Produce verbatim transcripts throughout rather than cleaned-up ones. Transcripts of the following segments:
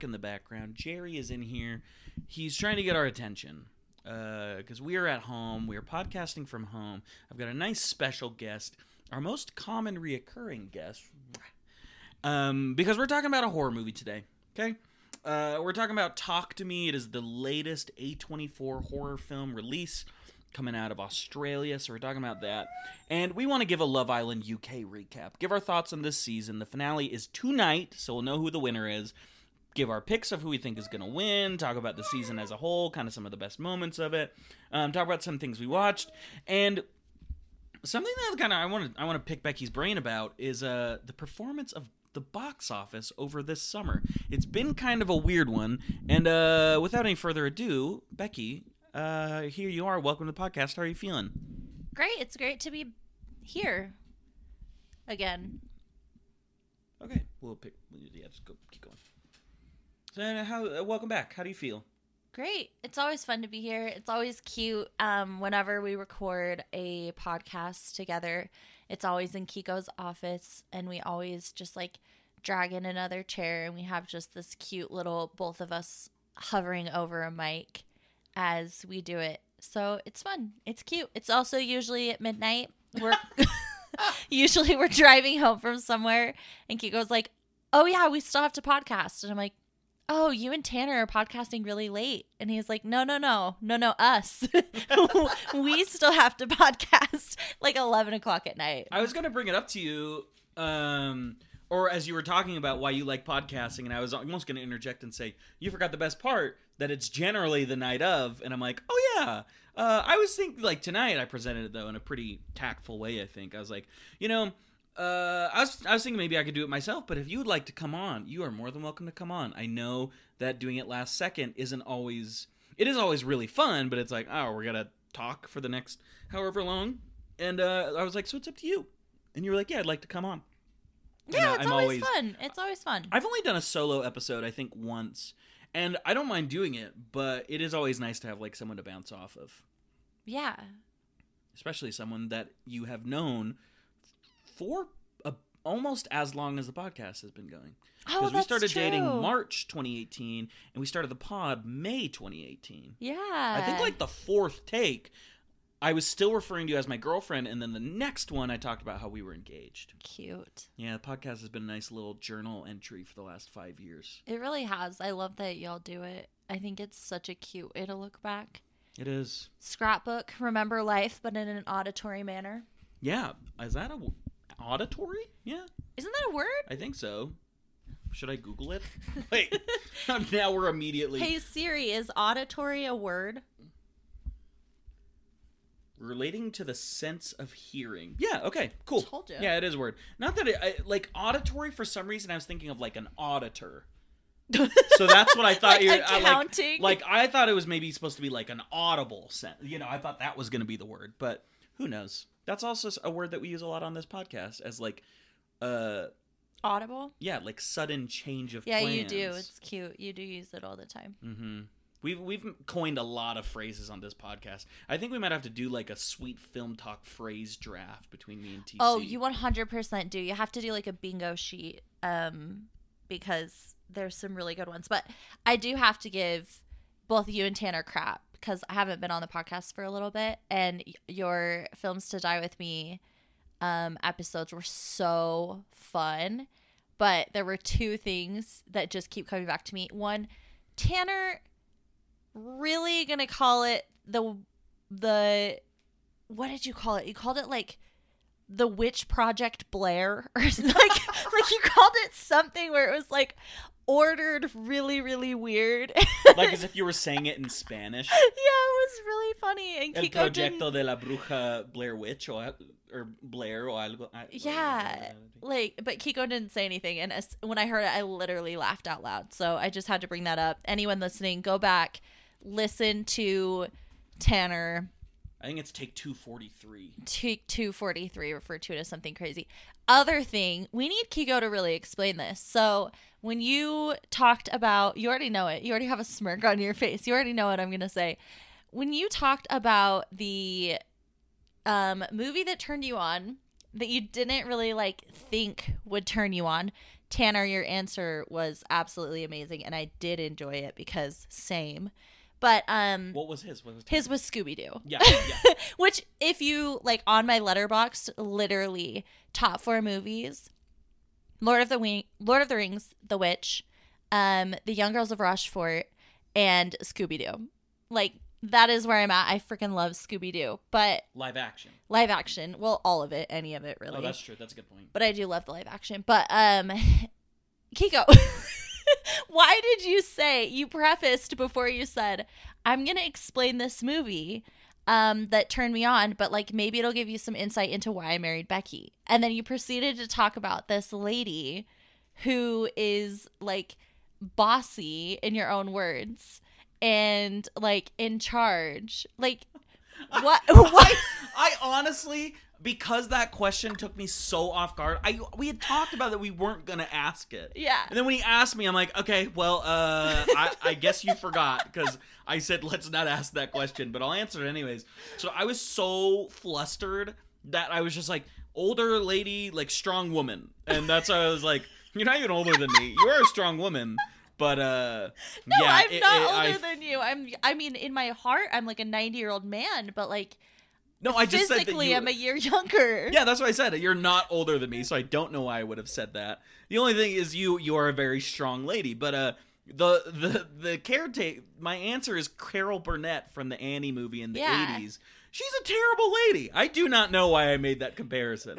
bark in the background. Jerry is in here. He's trying to get our attention because uh, we are at home. We are podcasting from home. I've got a nice special guest, our most common reoccurring guest, um, because we're talking about a horror movie today, okay? Uh, we're talking about Talk to Me. It is the latest A twenty-four horror film release coming out of Australia, so we're talking about that. And we want to give a Love Island U K recap. Give our thoughts on this season. The finale is tonight, so we'll know who the winner is. Give our picks of who we think is going to win. Talk about the season as a whole, kind of some of the best moments of it. Um, talk about some things we watched. And something that kind of I want to I want to pick Becky's brain about is uh, the performance of the box office over this summer. It's been kind of a weird one. And uh, without any further ado, Becky, Uh, here you are. Welcome to the podcast. How are you feeling? Great. It's great to be here again. Okay, we'll pick. Yeah, just go. Keep going. So, how? Uh, welcome back. How do you feel? Great. It's always fun to be here. It's always cute. Um, whenever we record a podcast together, it's always in Kiko's office, and we always just like drag in another chair, and we have just this cute little both of us hovering over a mic as we do it. So it's fun. It's cute. It's also usually at midnight. We're usually we're driving home from somewhere and Kiko's like, oh yeah, we still have to podcast. And I'm like, oh, you and Tanner are podcasting really late. And he's like, no, no, no, no, no, us. We still have to podcast like eleven o'clock at night. I was going to bring it up to you, um, or as you were talking about why you like podcasting, and I was almost going to interject and say, you forgot the best part, that it's generally the night of, and I'm like, oh yeah. Uh, I was thinking, like, tonight I presented it, though, in a pretty tactful way, I think. I was like, you know, uh, I was I was thinking maybe I could do it myself, but if you would like to come on, you are more than welcome to come on. I know that doing it last second isn't always, it is always really fun, but it's like, oh, we're going to talk for the next however long, and uh, I was like, so it's up to you. And you were like, yeah, I'd like to come on. Yeah, and, uh, it's always, always fun. It's always fun. I've only done a solo episode, I think, once. And I don't mind doing it, but it is always nice to have, like, someone to bounce off of. Yeah. Especially someone that you have known for a, almost as long as the podcast has been going. Oh, Because we started true. dating March twenty eighteen, and we started the pod May twenty eighteen. Yeah. I think, like, the fourth take, I was still referring to you as my girlfriend, and then the next one I talked about how we were engaged. Cute. Yeah, the podcast has been a nice little journal entry for the last five years. It really has. I love that y'all do it. I think it's such a cute way to look back. It is. Scrapbook, remember life, but in an auditory manner. Yeah. Is that a w- auditory? Yeah. Isn't that a word? I think so. Should I Google it? Wait. Now we're immediately... Hey, Siri, is auditory a word? Relating to the sense of hearing. Yeah, okay, cool. Told you. Yeah, it is a word. Not that it, I, like, auditory, for some reason, I was thinking of, like, an auditor. So that's what I thought. Like you accounting? I, like, like, I thought it was maybe supposed to be, like, an audible sense. You know, I thought that was going to be the word. But who knows? That's also a word that we use a lot on this podcast as, like, uh... audible? Yeah, like, sudden change of yeah, plans. you do. It's cute. You do use it all the time. Mm-hmm. We've we've coined a lot of phrases on this podcast. I think we might have to do like a sweet film talk phrase draft between me and T C. Oh, you one hundred percent do. You have to do like a bingo sheet um, because there's some really good ones. But I do have to give both you and Tanner crap because I haven't been on the podcast for a little bit. And your Films to Die With Me um, episodes were so fun. But there were two things that just keep coming back to me. One, Tanner... really gonna call it the the what did you call it? You called it like the Witch Project Blair or like like you called it something where it was like ordered really really weird. Like as if you were saying it in Spanish. Yeah, it was really funny. And El Kiko Proyecto didn't... de la Bruja Blair Witch or, or Blair or algo. Yeah, like but Kiko didn't say anything, and as, when I heard it, I literally laughed out loud. So I just had to bring that up. Anyone listening, go back. Listen to Tanner. I think it's take two forty-three. Take two forty-three referred to it as something crazy. Other thing, we need Kiko to really explain this. So when you talked about, you already know it. You already have a smirk on your face. You already know what I'm going to say. When you talked about the um, movie that turned you on, that you didn't really like think would turn you on, Tanner, your answer was absolutely amazing, and I did enjoy it because same. But um, What was his? What was his was Scooby-Doo. Yeah, yeah. Which, if you, like, on my Letterboxd, literally, top four movies, Lord of the Wing, Lord of the Rings, The Witch, um, The Young Girls of Rochefort, and Scooby-Doo. Like, that is where I'm at. I freaking love Scooby-Doo. But Live action. live action, well, all of it, any of it, really. Oh, that's true. That's a good point. But I do love the live action. But, um, Kiko, why did you say, you prefaced before you said, I'm going to explain this movie um, that turned me on, but, like, maybe it'll give you some insight into why I married Becky. And then you proceeded to talk about this lady who is, like, bossy, in your own words, and, like, in charge. Like, what? What? I honestly, because that question took me so off guard, I we had talked about that we weren't gonna ask it. Yeah. And then when he asked me, I'm like, okay, well, uh, I, I guess you forgot, because I said let's not ask that question, but I'll answer it anyways. So I was so flustered that I was just like, older lady, like strong woman, and that's why I was like, you're not even older than me. You are a strong woman. But uh no, yeah, I'm it, not it, older I, than you. I'm I mean, in my heart, I'm like a ninety-year-old man, but like no, I just said that physically you, I'm a year younger. Yeah, that's what I said. You're not older than me, so I don't know why I would have said that. The only thing is you you are a very strong lady, but uh the the the caretaker, my answer is Carol Burnett from the Annie movie in the Yeah. eighties. She's a terrible lady. I do not know why I made that comparison.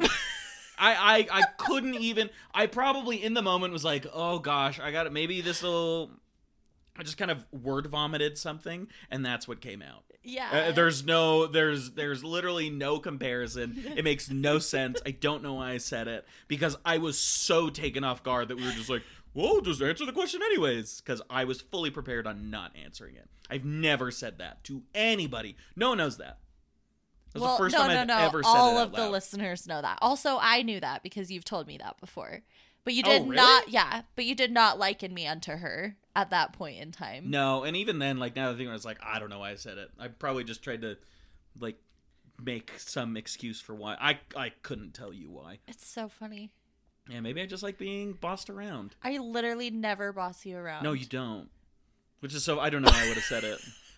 I, I I couldn't even. I probably in the moment was like, oh gosh, I got it. Maybe this will. I just kind of word vomited something, and that's what came out. Yeah. Uh, there's no, there's, there's literally no comparison. It makes no sense. I don't know why I said it, because I was so taken off guard that we were just like, well, just answer the question anyways, because I was fully prepared on not answering it. I've never said that to anybody. No one knows that. That's well, the first no, time no, I've no. ever said All it out of the loud. listeners know that. Also, I knew that because you've told me that before. But you Oh, did really? not, yeah, but you did not liken me unto her at that point in time. No, and even then, like, now the thing was like, I don't know why I said it. I probably just tried to, like, make some excuse for why. I I couldn't tell you why. It's so funny. Yeah, maybe I just like being bossed around. I literally never boss you around. No, you don't. Which is so, I don't know how I would have said it.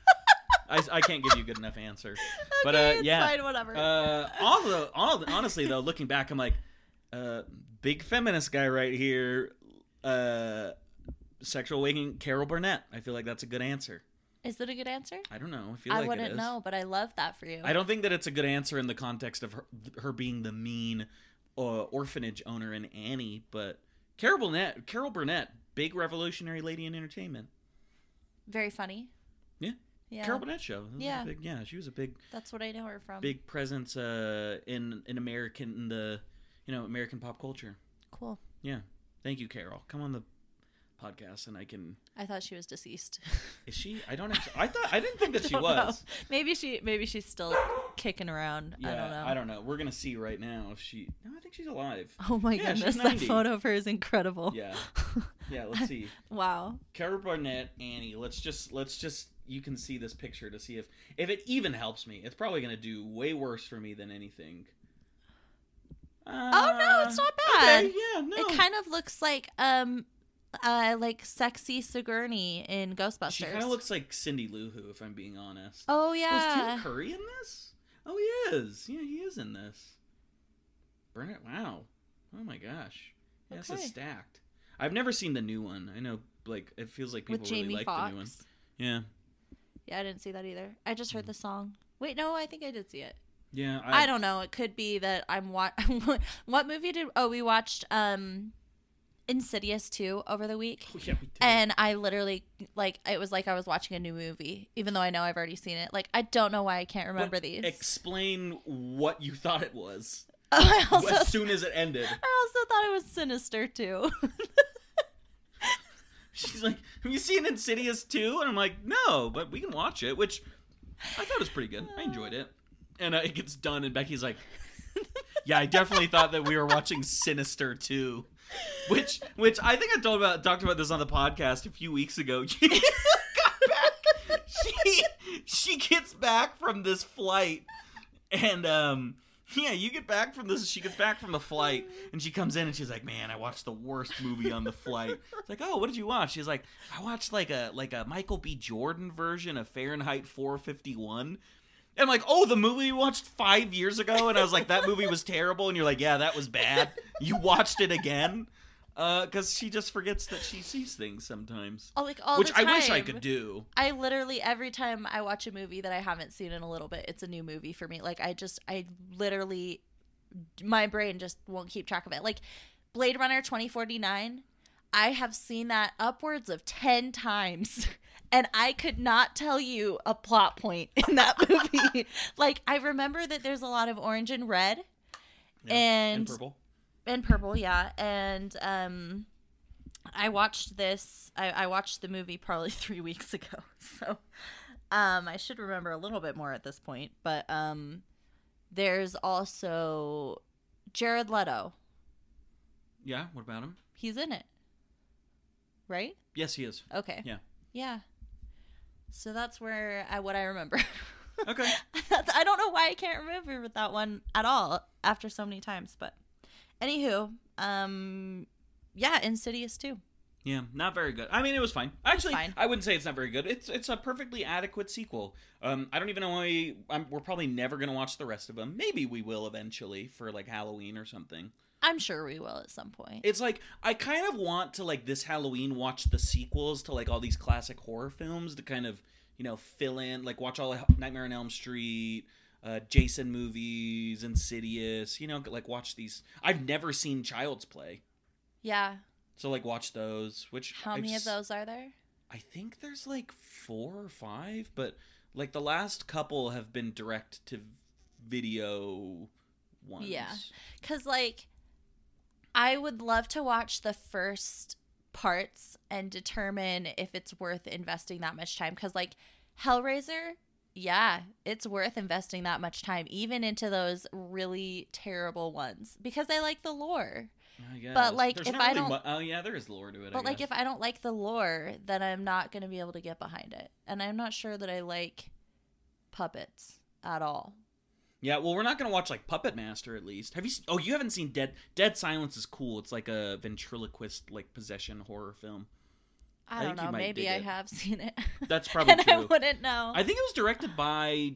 I, I can't give you a good enough answer. Okay, But, uh, it's yeah. fine, whatever. Uh, although, all, honestly, though, looking back, I'm like, uh, big feminist guy right here. Uh, sexual awakening, Carol Burnett. I feel like that's a good answer. Is it a good answer? I don't know. I feel I like wouldn't it is. know, but I love that for you. I don't think that it's a good answer in the context of her, her being the mean uh, orphanage owner in Annie, but Carol Burnett, Carol Burnett, big revolutionary lady in entertainment. Very funny. Yeah. Yeah. Carol Burnett show. That was a Yeah. big- yeah, she was a big That's what I know her from. big presence uh, in in American in the you know American pop culture. Cool. Yeah. Thank you, Carol. Come on the podcast and I can. I thought she was deceased. Is she? I don't. Actually, I thought I didn't think that she Don't was. know. Maybe she. Maybe she's still kicking around. Yeah, I don't know. I don't know. We're gonna see right now if she. No, I think she's alive. Oh my Yeah, she's goodness, that ninety. photo of her is incredible. Yeah. Yeah. Let's see. Wow. Carol Burnett, Annie. Let's just let's just you can see this picture to see if if it even helps me. It's probably gonna do way worse for me than anything. Uh, Oh no, it's not bad. Okay, yeah, no. It kind of looks like um, uh, like sexy Sigourney in Ghostbusters. She kind of looks like Cindy Lou Who, if I'm being honest. Oh Was yeah. Tim Curry in this? Oh, he is. Yeah, he is in this. Burnett. Wow. Oh my gosh. Yeah, this Okay. is stacked. I've never seen the new one. I know, like, it feels like people With really Jamie like Foxx. the new one. Yeah. Yeah, I didn't see that either. I just Mm. heard the song. Wait, no, I think I did see it. Yeah. I, don't know. It could be that I'm wa- What movie did? Oh, we watched um, Insidious two over the week. Oh, yeah, we did. And I literally, like, it was like I was watching a new movie, even though I know I've already seen it. Like, I don't know why I can't remember But these. Explain what you thought it was Oh, I also, as soon as it ended. I also thought it was Sinister too. She's like, have you seen Insidious two? And I'm like, no, but we can watch it, which I thought was pretty good. I enjoyed it. And uh, it gets done, and Becky's like, yeah, I definitely thought that we were watching Sinister two. Which, which I think I told about, talked about this on the podcast a few weeks ago. She got back. She, she gets back from this flight, and um, Yeah, you get back from this. She gets back from the flight, and she comes in, and she's like, "Man, I watched the worst movie on the flight." It's like, "Oh, what did you watch?" She's like, "I watched like a like a Michael B. Jordan version of Fahrenheit four fifty-one." And I'm like, "Oh, the movie you watched five years ago?" And I was like, "That movie was terrible." And you're like, "Yeah, that was bad." You watched it again? Because uh, she just forgets that she sees things sometimes. Oh, like all Which the time. I wish I could do. I literally, every time I watch a movie that I haven't seen in a little bit, it's a new movie for me. Like, I just, I literally, my brain just won't keep track of it. Like, Blade Runner twenty forty-nine, I have seen that upwards of ten times. And I could not tell you a plot point in that movie. Like, I remember that there's a lot of orange and red. Yeah, and, and purple. And purple, yeah. And um, I watched this. I, I watched the movie probably three weeks ago. So um, I should remember a little bit more at this point. But um, there's also Jared Leto. Yeah, what about him? He's in it. Right? Yes, he is. Okay. Yeah. Yeah. So that's where I what I remember. Okay. That's, I don't know why I can't remember that one at all after so many times, but anywho, um, yeah, Insidious too. Yeah, not very good. I mean, it was fine. Actually, fine. I wouldn't say it's not very good. It's it's a perfectly adequate sequel. Um, I don't even know why we, I'm, we're probably never gonna watch the rest of them. Maybe we will eventually for like Halloween or something. I'm sure we will at some point. It's like I kind of want to like this Halloween watch the sequels to like all these classic horror films to kind of, you know, fill in, like watch all Nightmare on Elm Street, uh, Jason movies, Insidious, you know, like watch these. I've never seen Child's Play. Yeah. So like watch those, which How I've many s- of those are there? I think there's like four or five, but like the last couple have been direct to video ones. Yeah. Cuz like I would love to watch the first parts and determine if it's worth investing that much time. Because, like, Hellraiser, yeah, it's worth investing that much time, even into those really terrible ones. Because I like the lore. I guess. But, like, There's if not I really don't... mu- oh, yeah, there is lore to it, I But, like, guess. if I don't like the lore, then I'm not going to be able to get behind it. And I'm not sure that I like puppets at all. Yeah, well, we're not going to watch, like, Puppet Master, at least. Have you se- Oh, you haven't seen Dead... Dead Silence is cool. It's like a ventriloquist, like, possession horror film. I, I don't think you know. might Maybe dig I it. have seen it. That's probably and true. I wouldn't know. I think it was directed by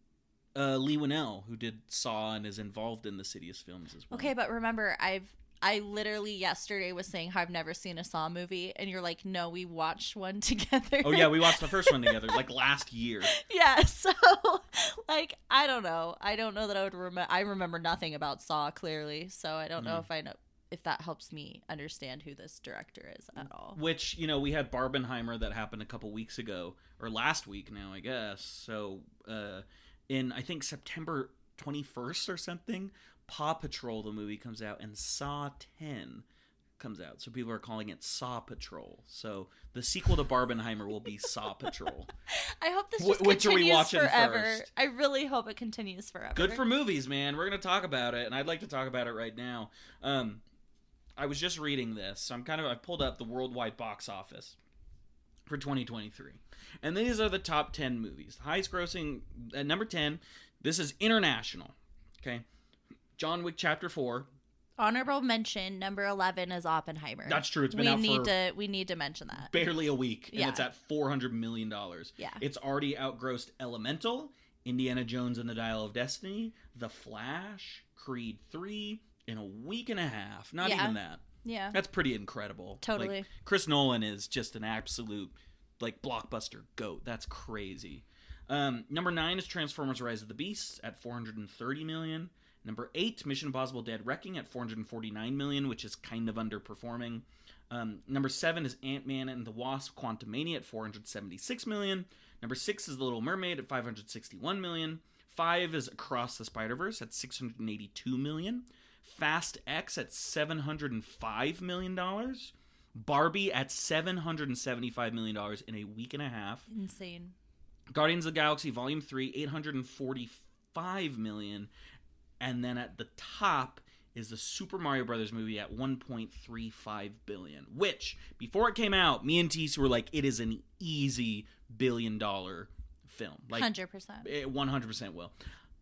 uh, Lee Winnell, who did Saw and is involved in the Sidious films as well. Okay, but remember, I've I literally yesterday was saying how I've never seen a Saw movie, and you're like, no, we watched one together. Oh, yeah, we watched the first one together, like, last year. Yeah, so, like, I don't know. I don't know that I would remember. I remember nothing about Saw, clearly, so I don't know Mm. if I know if that helps me understand who this director is at all. Which, you know, we had Barbenheimer that happened a couple weeks ago, or last week now, I guess. So, uh, in, I think, September twenty-first or something, Paw Patrol, the movie, comes out, and Saw ten comes out. So people are calling it Saw Patrol. So the sequel to Barbenheimer will be Saw Patrol. I hope this Wh- just which are we continues watching forever. first? I really hope it continues forever. Good for movies, man. We're going to talk about it, and I'd like to talk about it right now. Um, I was just reading this. So I'm kind of, I pulled up the worldwide box office for twenty twenty-three. And these are the top ten movies. Highest grossing, at number ten, this is international. Okay. John Wick Chapter four. Honorable mention number eleven is Oppenheimer. That's true. It's been we out need for to we need to mention that. barely a week, and Yeah. it's at four hundred million dollars. Yeah. It's already outgrossed Elemental, Indiana Jones and the Dial of Destiny, The Flash, Creed three, in a week and a half. Not Yeah. even that. Yeah. That's pretty incredible. Totally. Like, Chris Nolan is just an absolute, like, blockbuster goat. That's crazy. Um, number nine is Transformers Rise of the Beasts at four hundred thirty million dollars. Number eight, Mission Impossible Dead Reckoning at four hundred forty-nine million dollars, which is kind of underperforming. Um, number seven is Ant-Man and the Wasp Quantumania at four hundred seventy-six million dollars. Number six is The Little Mermaid at five hundred sixty-one million dollars. Five is Across the Spider-Verse at six hundred eighty-two million dollars. Fast X at seven hundred five million dollars. Barbie at seven hundred seventy-five million dollars in a week and a half. Insane. Guardians of the Galaxy Volume three, eight hundred forty-five million dollars. And then at the top is the Super Mario Brothers movie at one point three five billion dollars, which, before it came out, me and Tease were like, it is an easy billion dollar film. Like, one hundred percent. it one hundred percent will.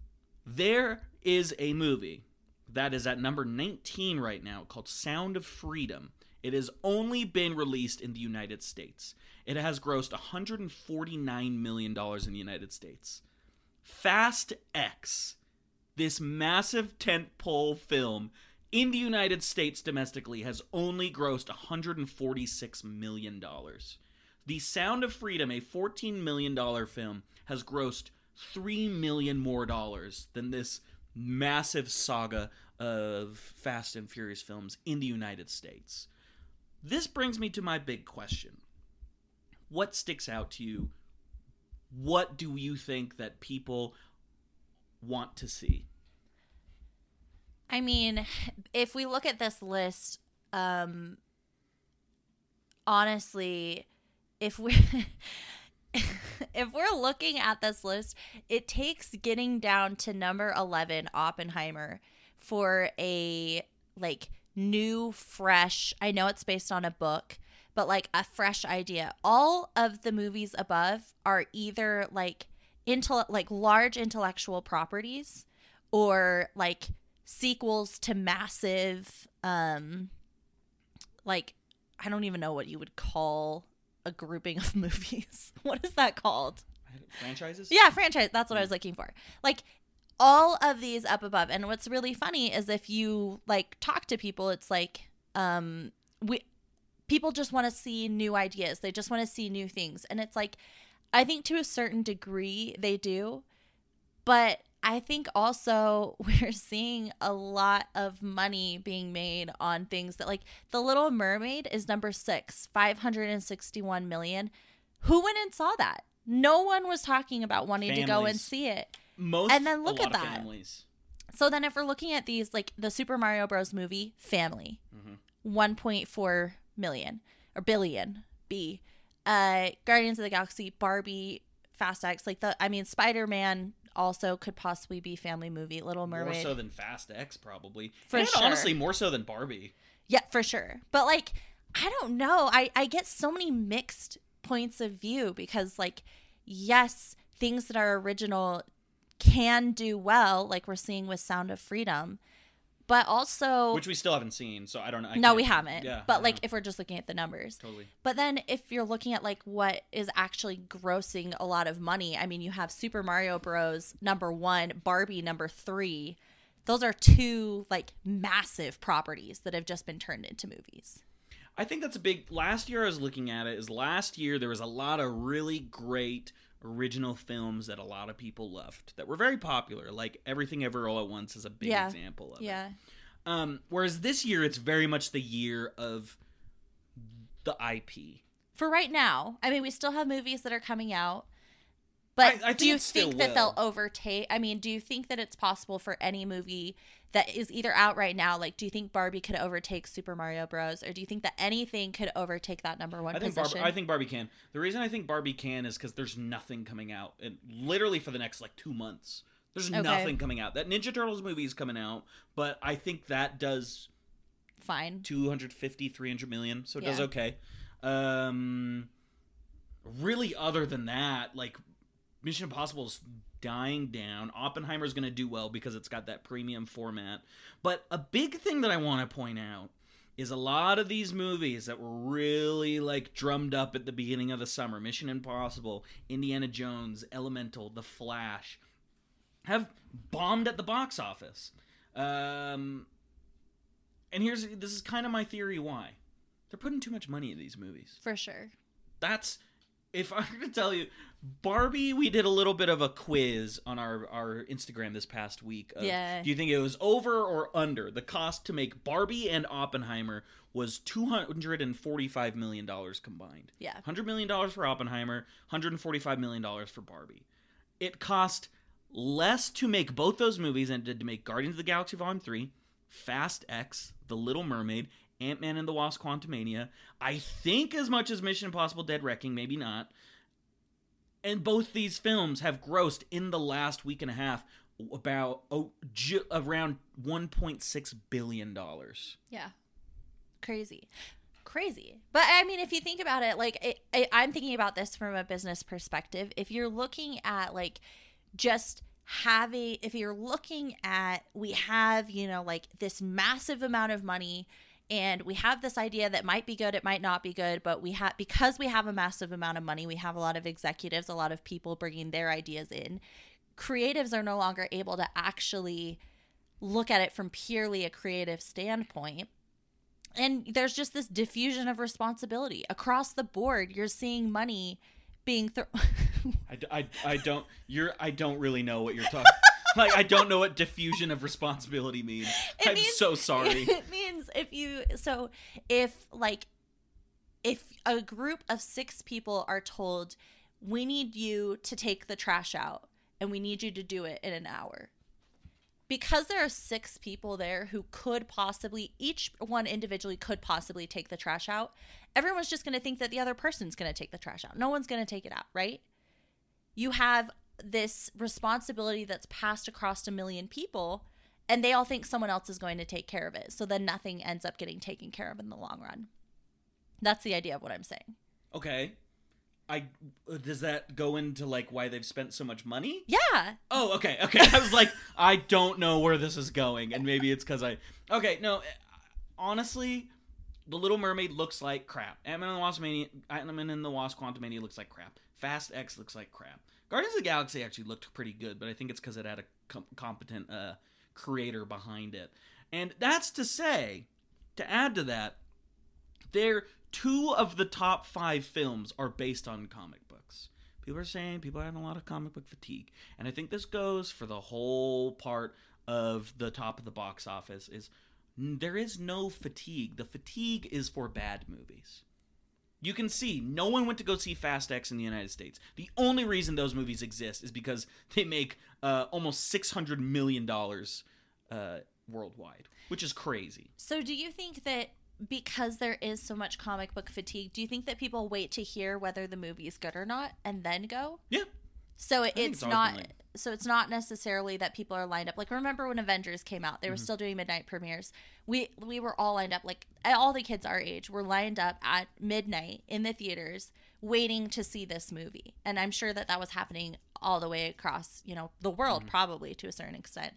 There is a movie that is at number nineteen right now called Sound of Freedom. It has only been released in the United States. It has grossed one hundred forty-nine million dollars in the United States. Fast X, this massive tentpole film in the United States domestically, has only grossed one hundred forty-six million dollars. The Sound of Freedom, a fourteen million dollars film, has grossed three million dollars more dollars than this massive saga of Fast and Furious films in the United States. This brings me to my big question. What sticks out to you? What do you think that people want to see? I mean, if we look at this list, um, honestly, if we if we're looking at this list, it takes getting down to number eleven, Oppenheimer, for a like new, fresh, I know it's based on a book, but like a fresh idea. All of the movies above are either like into like large intellectual properties or like sequels to massive um like I don't even know what you would call a grouping of movies. What is that called? Franchises? Yeah, franchise. That's what I was looking for. Like all of these up above. And what's really funny is if you like talk to people, it's like um we people just want to see new ideas. They just want to see new things. And it's like I think to a certain degree they do. But I think also we're seeing a lot of money being made on things that like The Little Mermaid is number six, five hundred sixty-one million. Who went and saw that? No one was talking about wanting Families. to go and see it. Most, and then look a at lot of that. Families. So then if we're looking at these, like the Super Mario Bros. Movie, family, mm-hmm. one point four million or billion, B. Uh, Guardians of the Galaxy, Barbie, Fast X, like the, I mean, Spider-Man also could possibly be family movie. Little Mermaid. More so than Fast X, probably. For and sure. honestly, more so than Barbie. Yeah, for sure. But like, I don't know. I, I get so many mixed points of view because like, yes, things that are original can do well, like we're seeing with Sound of Freedom, but also which we still haven't seen, so I don't know. I no, can't- we haven't. Yeah, but I like know. if we're just looking at the numbers, Totally. But then if you're looking at like what is actually grossing a lot of money, I mean, you have Super Mario Bros. Number one, Barbie number three. Those are two like massive properties that have just been turned into movies. I think that's a big. Last year I was looking at it. Is last year there was a lot of really great original films that a lot of people loved that were very popular. Like Everything Ever All at Once is a big Yeah. example of Yeah. it. Um, whereas this year it's very much the year of the I P. For right now, I mean, we still have movies that are coming out. But I- I think do you it still think that they'll will. overtake? I mean, do you think that it's possible for any movie that is either out right now? Like, do you think Barbie could overtake Super Mario Bros? Or do you think that anything could overtake that number one I think position? Barbie, I think Barbie can. The reason I think Barbie can is because there's nothing coming out, and literally for the next like two months, there's Okay. nothing coming out. That Ninja Turtles movie is coming out, but I think that does Fine. two hundred fifty, three hundred million, so it does Yeah. okay. Um, really, other than that, like Mission Impossible is dying down. Oppenheimer's going to do well because it's got that premium format. But a big thing that I want to point out is a lot of these movies that were really like drummed up at the beginning of the summer, Mission Impossible, Indiana Jones, Elemental, The Flash, have bombed at the box office. Um, and here's this is kind of my theory why. They're putting too much money in these movies. For sure. That's, if I were to tell you, Barbie, we did a little bit of a quiz on our, our Instagram this past week. Of, Yeah. Do you think it was over or under? The cost to make Barbie and Oppenheimer was two hundred forty-five million dollars combined. Yeah. one hundred million dollars for Oppenheimer, one hundred forty-five million dollars for Barbie. It cost less to make both those movies than it did to make Guardians of the Galaxy Volume three, Fast X, The Little Mermaid, Ant-Man and the Wasp Quantumania, I think as much as Mission Impossible Dead Reckoning, maybe not. And both these films have grossed in the last week and a half about oh, ju- around one point six billion dollars. Yeah. Crazy. Crazy. But I mean, if you think about it, like it, it, I'm thinking about this from a business perspective. If you're looking at like just having, if you're looking at, we have, you know, like this massive amount of money and we have this idea that might be good, it might not be good, but we have, because we have a massive amount of money, we have a lot of executives, a lot of people bringing their ideas in. Creatives are no longer able to actually look at it from purely a creative standpoint. And there's just this diffusion of responsibility across the board. You're seeing money being thrown. I, I, I don't you're I don't really know what you're talking. Like, I don't know what diffusion of responsibility means. It I'm means, so sorry. It means if you so if like if a group of six people are told, we need you to take the trash out and we need you to do it in an hour. Because there are six people there who could possibly, each one individually could possibly take the trash out, everyone's just going to think that the other person's going to take the trash out. No one's going to take it out, right? You have this responsibility that's passed across a million people, and they all think someone else is going to take care of it. So then nothing ends up getting taken care of in the long run. That's the idea of what I'm saying. Okay. I does that go into like why they've spent so much money? Yeah. Oh, okay, okay. I was like, I don't know where this is going, and maybe it's because I. Okay, no. Honestly, The Little Mermaid looks like crap. Ant-Man and the Wasp Mania, Ant-Man and the Wasp: Quantumania looks like crap. Fast X looks like crap. Guardians of the Galaxy actually looked pretty good, but I think it's because it had a com- competent uh, creator behind it. And that's to say, to add to that, there. Two of the top five films are based on comic books. People are saying people are having a lot of comic book fatigue. And I think this goes for the whole part of the top of the box office is there is no fatigue. The fatigue is for bad movies. You can see no one went to go see Fast X in the United States. The only reason those movies exist is because they make uh, almost six hundred million dollars uh, worldwide, which is crazy. So do you think that because there is so much comic book fatigue, do you think that people wait to hear whether the movie is good or not and then go? Yeah. So it, it's, it's not like... so it's not necessarily that people are lined up. Like, remember when Avengers came out, they were mm-hmm. still doing midnight premieres. We we were all lined up, like all the kids our age were lined up at midnight in the theaters waiting to see this movie. And I'm sure that that was happening all the way across, you know, the world, mm-hmm. probably to a certain extent.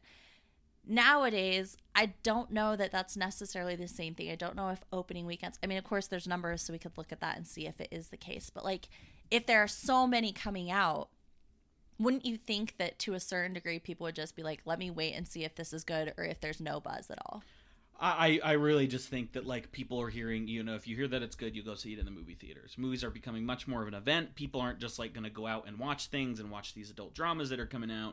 Nowadays, I don't know that that's necessarily the same thing. I don't know if opening weekends, I mean, of course there's numbers, so we could look at that and see if it is the case. But like, if there are so many coming out, wouldn't you think that to a certain degree, people would just be like, let me wait and see if this is good or if there's no buzz at all? I, I really just think that like people are hearing, you know, if you hear that it's good, you go see it in the movie theaters. Movies are becoming much more of an event. People aren't just like going to go out and watch things and watch these adult dramas that are coming out.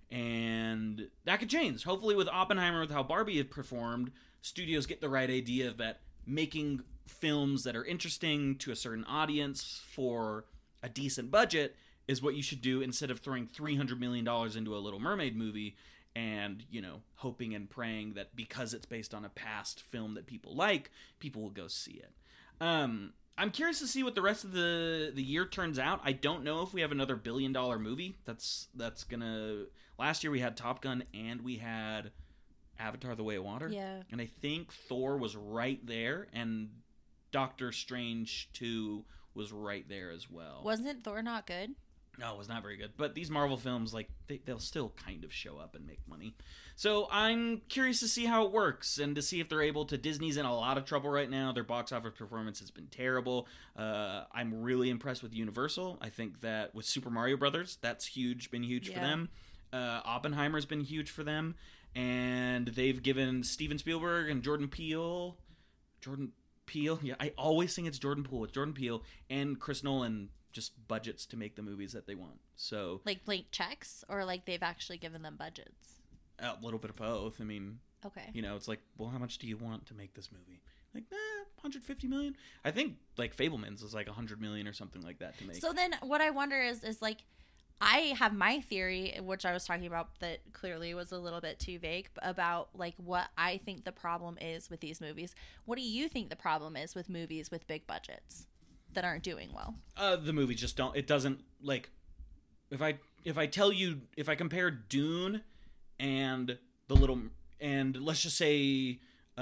And that could change. Hopefully with Oppenheimer, with how Barbie had performed, studios get the right idea of that making films that are interesting to a certain audience for a decent budget is what you should do instead of throwing three hundred million dollars into a Little Mermaid movie and, you know, hoping and praying that because it's based on a past film that people like, people will go see it. Um... I'm curious to see what the rest of the, the year turns out. I don't know if we have another billion dollar movie. That's that's gonna. Last year we had Top Gun and we had Avatar: The Way of Water. Yeah. And I think Thor was right there, and Doctor Strange two was right there as well. Wasn't Thor not good? No, it was not very good. But these Marvel films, like, they, they'll still kind of show up and make money. So I'm curious to see how it works and to see if they're able to... Disney's in a lot of trouble right now. Their box office performance has been terrible. Uh, I'm really impressed with Universal. I think that with Super Mario Brothers, that's huge, been huge yeah. for them. Uh, Oppenheimer's been huge for them. And they've given Steven Spielberg and Jordan Peele... Jordan Peele? Yeah, I always think it's Jordan Peele. It's Jordan Peele and Chris Nolan... just budgets to make the movies that they want. So like blank checks or like they've actually given them budgets? A little bit of both. I mean, okay. You know, it's like, well, how much do you want to make this movie? Like, nah, one hundred fifty million. I think like Fabelmans was like one hundred million or something like that to make. So then what I wonder is is like I have my theory, which I was talking about that clearly was a little bit too vague, about like what I think the problem is with these movies. What do you think the problem is with movies with big budgets that aren't doing well? Uh, the movies just don't. It doesn't like. If I if I tell you if I compare Dune and the little and let's just say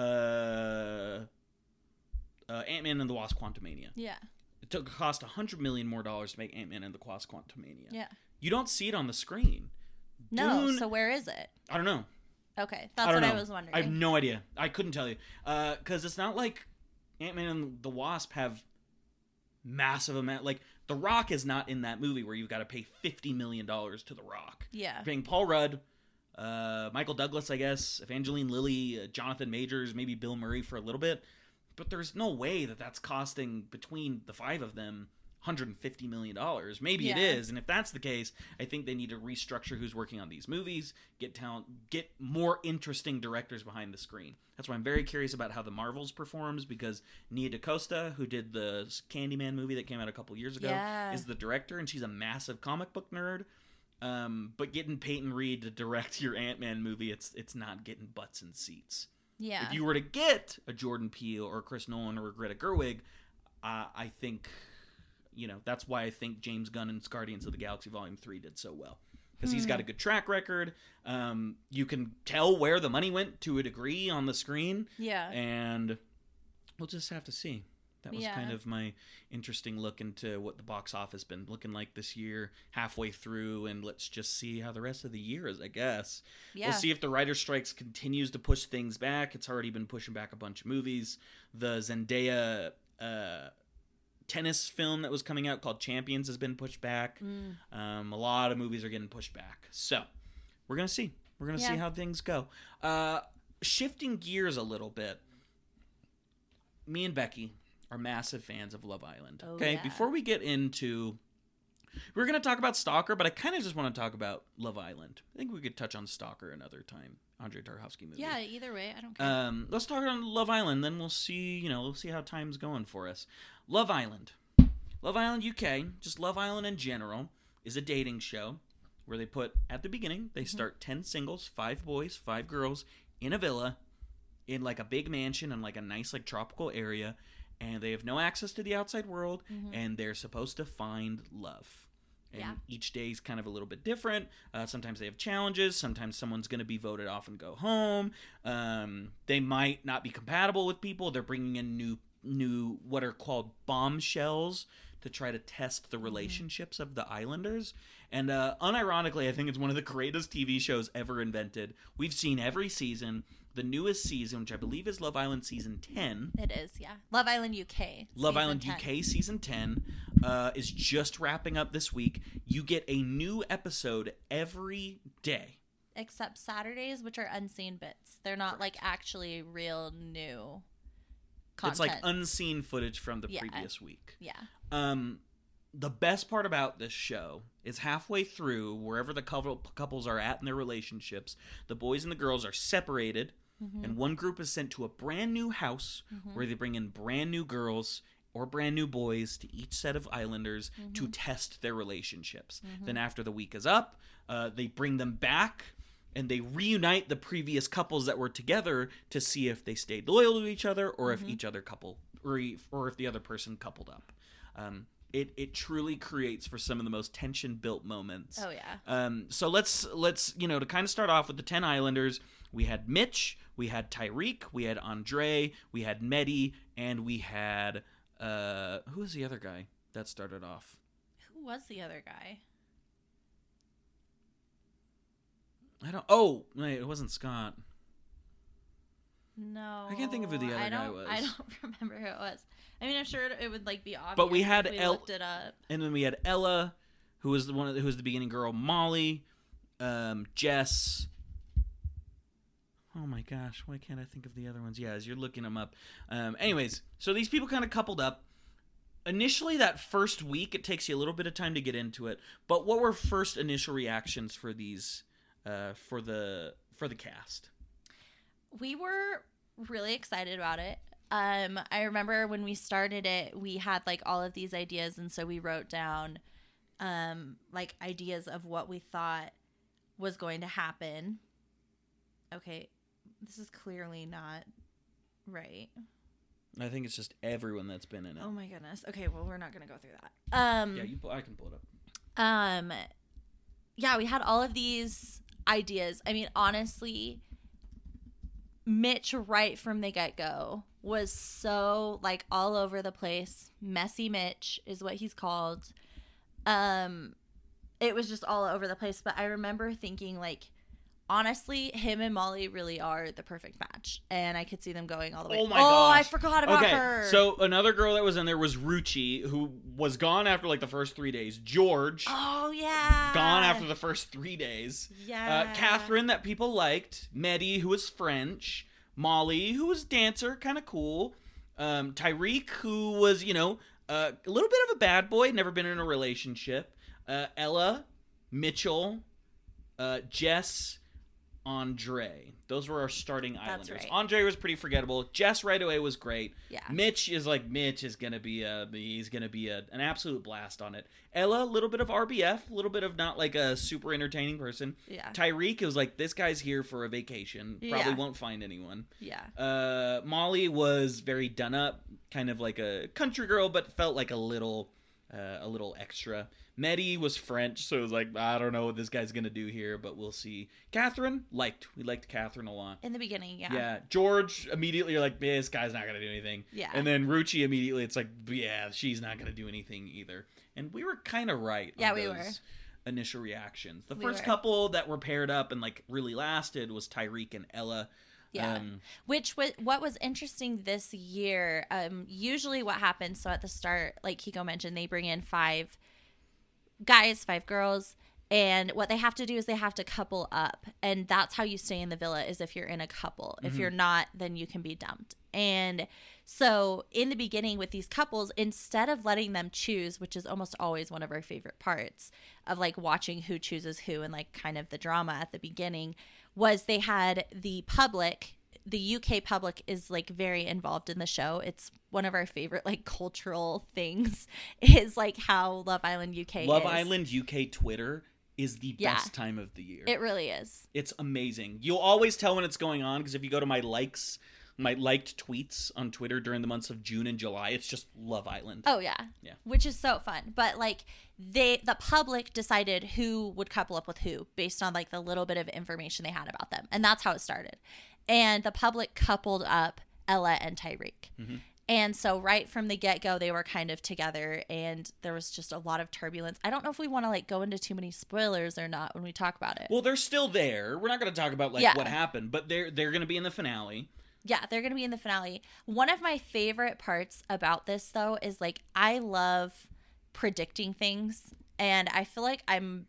uh, uh, Ant-Man and the Wasp: Quantumania. Yeah. It took cost a hundred million more dollars to make Ant-Man and the Wasp: Quantumania. Yeah. You don't see it on the screen. No, Dune, so where is it? I don't know. Okay, that's I don't what know. I was wondering. I have no idea. I couldn't tell you. Because it's not like Ant-Man and the Wasp have massive amount. Like, The Rock is not in that movie where you've got to pay fifty million dollars to The Rock. Yeah. You're paying Paul Rudd, uh, Michael Douglas, I guess, Evangeline Lilly, uh, Jonathan Majors, maybe Bill Murray for a little bit. But there's no way that that's costing, between the five of them, one hundred fifty million dollars. Maybe Yeah. it is, and if that's the case, I think they need to restructure who's working on these movies, get talent, get more interesting directors behind the screen. That's why I'm very curious about how the Marvels performs, because Nia DaCosta, who did the Candyman movie that came out a couple years ago, Yeah. is the director, and she's a massive comic book nerd. Um, but getting Peyton Reed to direct your Ant-Man movie, it's it's not getting butts in seats. Yeah. If you were to get a Jordan Peele or Chris Nolan or Greta Gerwig, uh, I think, you know, that's why I think James Gunn and Guardians of the Galaxy Volume three did so well. Because he's got a good track record. Um, you can tell where the money went to a degree on the screen. Yeah. And we'll just have to see. That was Yeah. kind of my interesting look into what the box office been looking like this year, halfway through, and let's just see how the rest of the year is, I guess. Yeah. We'll see if the writer strikes continues to push things back. It's already been pushing back a bunch of movies. The Zendaya uh, tennis film that was coming out called Champions has been pushed back. Mm. Um, a lot of movies are getting pushed back. So we're going to see. We're going to Yeah. see how things go. Uh, shifting gears a little bit. Me and Becky are massive fans of Love Island. Oh, okay, yeah. before we get into, we're going to talk about Stalker, but I kind of just want to talk about Love Island. I think we could touch on Stalker another time. Andrei Tarkovsky movie. Yeah, either way, I don't care. Um, let's talk on Love Island, then we'll see. You know, we'll see how time's going for us. Love Island, Love Island U K, just Love Island in general, is a dating show where they put at the beginning they start ten singles, five boys, five girls in a villa, in like a big mansion in like a nice like tropical area. And they have no access to the outside world, Mm-hmm. and they're supposed to find love. And Yeah. each day is kind of a little bit different. Uh, sometimes they have challenges. Sometimes someone's going to be voted off and go home. Um, they might not be compatible with people. They're bringing in new, new what are called bombshells to try to test the relationships of the islanders. And uh, unironically, I think it's one of the greatest T V shows ever invented. We've seen every season. The newest season, which I believe is Love Island season ten. It is, yeah. Love Island U K. Love season Island ten. U K season ten uh, is just wrapping up this week. You get a new episode every day. Except Saturdays, which are unseen bits. They're not like actually real new content. It's like unseen footage from the Yeah. previous week. yeah. Um, the best part about this show is halfway through, wherever the couple, couples are at in their relationships, the boys and the girls are separated. Mm-hmm. And one group is sent to a brand new house Mhm. where they bring in brand new girls or brand new boys to each set of islanders to test their relationships. Then after the week is up, uh, they bring them back and they reunite the previous couples that were together to see if they stayed loyal to each other or if each other couple or, if- or if the other person coupled up. Um, it it truly creates for some of the most tension built moments. Oh, yeah. Um, so let's let's you know to kind of start off with the ten Islanders. We had Mitch, we had Tyreek, we had Andre, we had Mehdi, and we had uh, who was the other guy that started off? Who was the other guy? I don't. Oh, wait, it wasn't Scott. No. I can't think of who the other I guy don't- was. I don't remember who it was. I mean, I'm sure it would like be obvious. But we had if we El- looked it up. And then we had Ella, who was the one of the, who was the beginning girl. Molly, um, Jess. Oh my gosh, why can't I think of the other ones? Yeah, as you're looking them up. Um, anyways, so these people kind of coupled up. Initially, that first week, it takes you a little bit of time to get into it. But what were first initial reactions for these, uh, for the for the cast? We were really excited about it. Um, I remember when we started it, we had like all of these ideas, and so we wrote down um, like ideas of what we thought was going to happen. Okay, this is clearly not right. I think it's just everyone that's been in it. Oh my goodness. Okay, well we're not gonna go through that. Um, Yeah, you. Pull, I can pull it up. Um, yeah, we had all of these ideas. I mean, honestly, Mitch, right from the get-go, was so, like, all over the place. Messy Mitch is what he's called. Um, it was just all over the place. But I remember thinking, like, honestly, him and Molly really are the perfect match, and I could see them going all the way. Oh my oh, gosh. I forgot about okay, her. So another girl that was in there was Ruchi, who was gone after like the first three days. George, oh yeah, gone after the first three days. Yeah. Uh, Catherine, that people liked. Mehdi, who was French. Molly, who was dancer, kind of cool. Um, Tyreek, who was, you know, uh, a little bit of a bad boy, never been in a relationship. Uh, Ella, Mitchell, uh, Jess, Andre. Those were our starting Islanders. right. Andre was pretty forgettable. Jess right away was great. Yeah. Mitch is like Mitch is gonna be a he's gonna be a, an absolute blast on it. Ella, a little bit of R B F, a little bit of not like a super entertaining person. Yeah. Tyreek was like, this guy's here for a vacation. Probably Yeah. won't find anyone. Yeah. Uh, Molly was very done up, kind of like a country girl, but felt like a little uh, a little extra. Mehdi was French, so it was like, I don't know what this guy's going to do here, but we'll see. Catherine, liked. We liked Catherine a lot. In the beginning, yeah. Yeah. George, immediately, you're like, yeah, this guy's not going to do anything. Yeah. And then Ruchi, immediately, it's like, yeah, she's not going to do anything either. And we were kind of right Yeah, on we those were. initial reactions. The We first were. couple that were paired up and, like, really lasted was Tyreek and Ella. Yeah. Um, Which was what was interesting this year. Um, usually, what happens? So at the start, like Kiko mentioned, they bring in five guys, five girls, and what they have to do is they have to couple up, and that's how you stay in the villa. Is if you're in a couple. If Mhm. you're not, then you can be dumped. And so in the beginning with these couples, instead of letting them choose, which is almost always one of our favorite parts of like watching who chooses who and like kind of the drama at the beginning, was they had the public. The U K public is like very involved in the show. It's one of our favorite like cultural things is like how Love Island U K Love is. Island U K Twitter is the Yeah. best time of the year. It really is. It's amazing. You'll always tell when it's going on because if you go to my likes, my liked tweets on Twitter during the months of June and July, it's just Love Island. Oh yeah. Yeah. Which is so fun. But like they the public decided who would couple up with who based on like the little bit of information they had about them. And that's how it started. And the public coupled up Ella and Tyreek. Mhm. And so right from the get-go, they were kind of together, and there was just a lot of turbulence. I don't know if we want to like go into too many spoilers or not when we talk about it. Well, they're still there. We're not going to talk about like Yeah. what happened, but they're they're going to be in the finale. Yeah, they're going to be in the finale. One of my favorite parts about this, though, is like I love predicting things, and I feel like I'm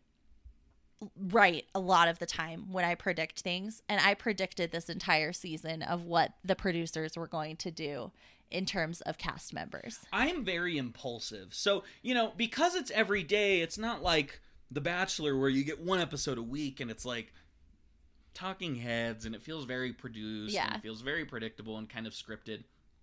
right a lot of the time when I predict things. And I predicted this entire season of what the producers were going to do in terms of cast members. I am very impulsive. So, you know, because it's every day, it's not like The Bachelor where you get one episode a week and it's like talking heads and it feels very produced Yeah. and it feels very predictable and kind of scripted.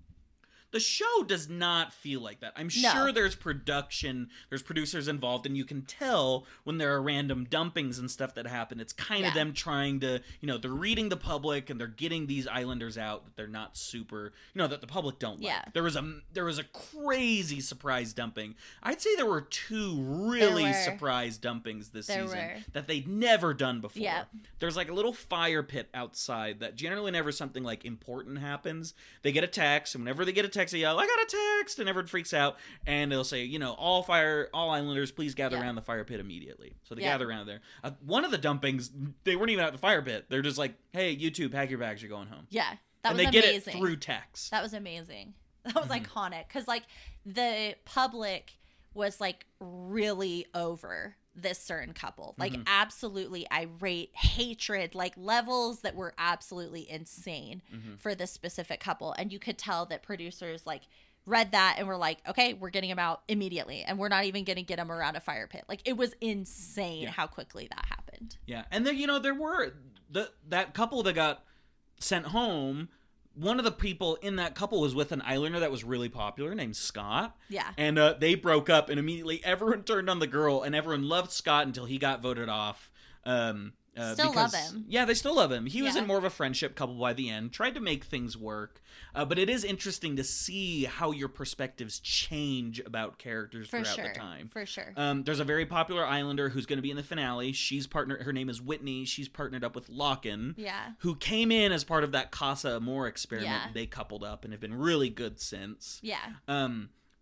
The show does not feel like that. I'm No. sure there's production, there's producers involved, and you can tell when there are random dumpings and stuff that happen. It's kind of Yeah. them trying to, you know, they're reading the public and they're getting these Islanders out that they're not super, you know, that the public don't like. Yeah. There was a there was a crazy surprise dumping. I'd say there were two really were. surprise dumpings this There season were. that they'd never done before. Yeah. There's like a little fire pit outside that generally whenever something like important happens, they get a text, and whenever they get a text, they yell, I got a text, and everyone freaks out, and they'll say, you know, all fire, all Islanders, please gather Yeah. around the fire pit immediately. So they Yeah. gather around there. Uh, one of the dumpings, they weren't even at the fire pit. They're just like, hey, you two, pack your bags, you're going home. Yeah, that and was they get amazing. it through text. That was amazing. That was Mhm. iconic because like the public was like really over this certain couple, like Mhm. absolutely irate, hatred, like levels that were absolutely insane Mhm. for this specific couple. And you could tell that producers like read that and were like, okay, we're getting him out immediately, and we're not even going to get him around a fire pit. Like it was insane Yeah. how quickly that happened. Yeah, and then you know there were the that couple that got sent home. One of the people in that couple was with an Islander that was really popular named Scott. Yeah. And uh, they broke up, and immediately everyone turned on the girl, and everyone loved Scott until he got voted off. Um, uh, Still love because- him. Yeah, they still love him. He was Yeah. in more of a friendship couple by the end, tried to make things work. Uh, but it is interesting to see how your perspectives change about characters For throughout sure. the time. For sure. Um, there's a very popular Islander who's going to be in the finale. She's partnered. Her name is Whitney. She's partnered up with Locken, yeah. who came in as part of that Casa Amor experiment. Yeah. They coupled up and have been really good since. Yeah. Um,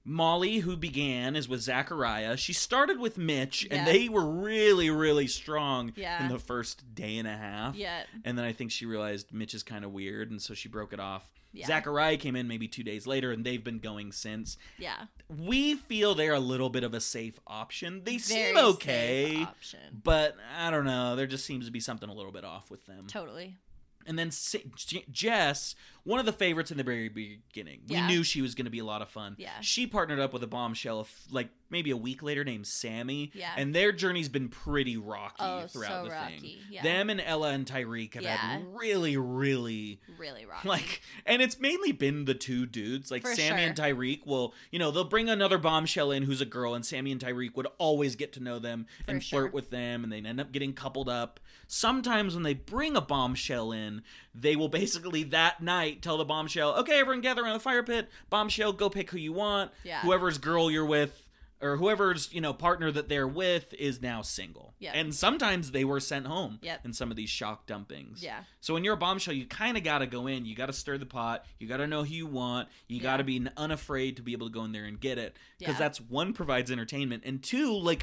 Molly, who began, is with Zachariah. She started with Mitch, Yeah. and they were really, really strong Yeah. in the first day and a half. Yeah. And then I think she realized Mitch is kind of weird, and so she broke it off. Yeah. Zachariah came in maybe two days later, and they've been going since. Yeah. We feel they're a little bit of a safe option. They Very seem okay, safe option. but I don't know. There just seems to be something a little bit off with them. Totally. And then J- J- Jess, one of the favorites in the very beginning. Yeah. We knew she was going to be a lot of fun. Yeah. She partnered up with a bombshell, f- like maybe a week later, named Sammy. Yeah. And their journey's been pretty rocky Oh, throughout so the rocky. thing. Yeah. Them and Ella and Tyreek have Yeah. had really, really Really rocky. like, and it's mainly been the two dudes. Like For Sammy sure. and Tyreek will, you know, they'll bring another bombshell in who's a girl, and Sammy and Tyreek would always get to know them For and sure. flirt with them, and they'd end up getting coupled up. Sometimes when they bring a bombshell in, they will basically that night tell the bombshell, okay, everyone gather around the fire pit. Bombshell, go pick who you want. Yeah. Whoever's girl you're with, or whoever's, you know, partner that they're with is now single. Yep. And sometimes they were sent home Yep. in some of these shock dumpings. Yeah. So when you're a bombshell, you kind of got to go in. You got to stir the pot. You got to know who you want. You Yeah. got to be unafraid to be able to go in there and get it. Because Yeah. that's, one, provides entertainment. And two, like,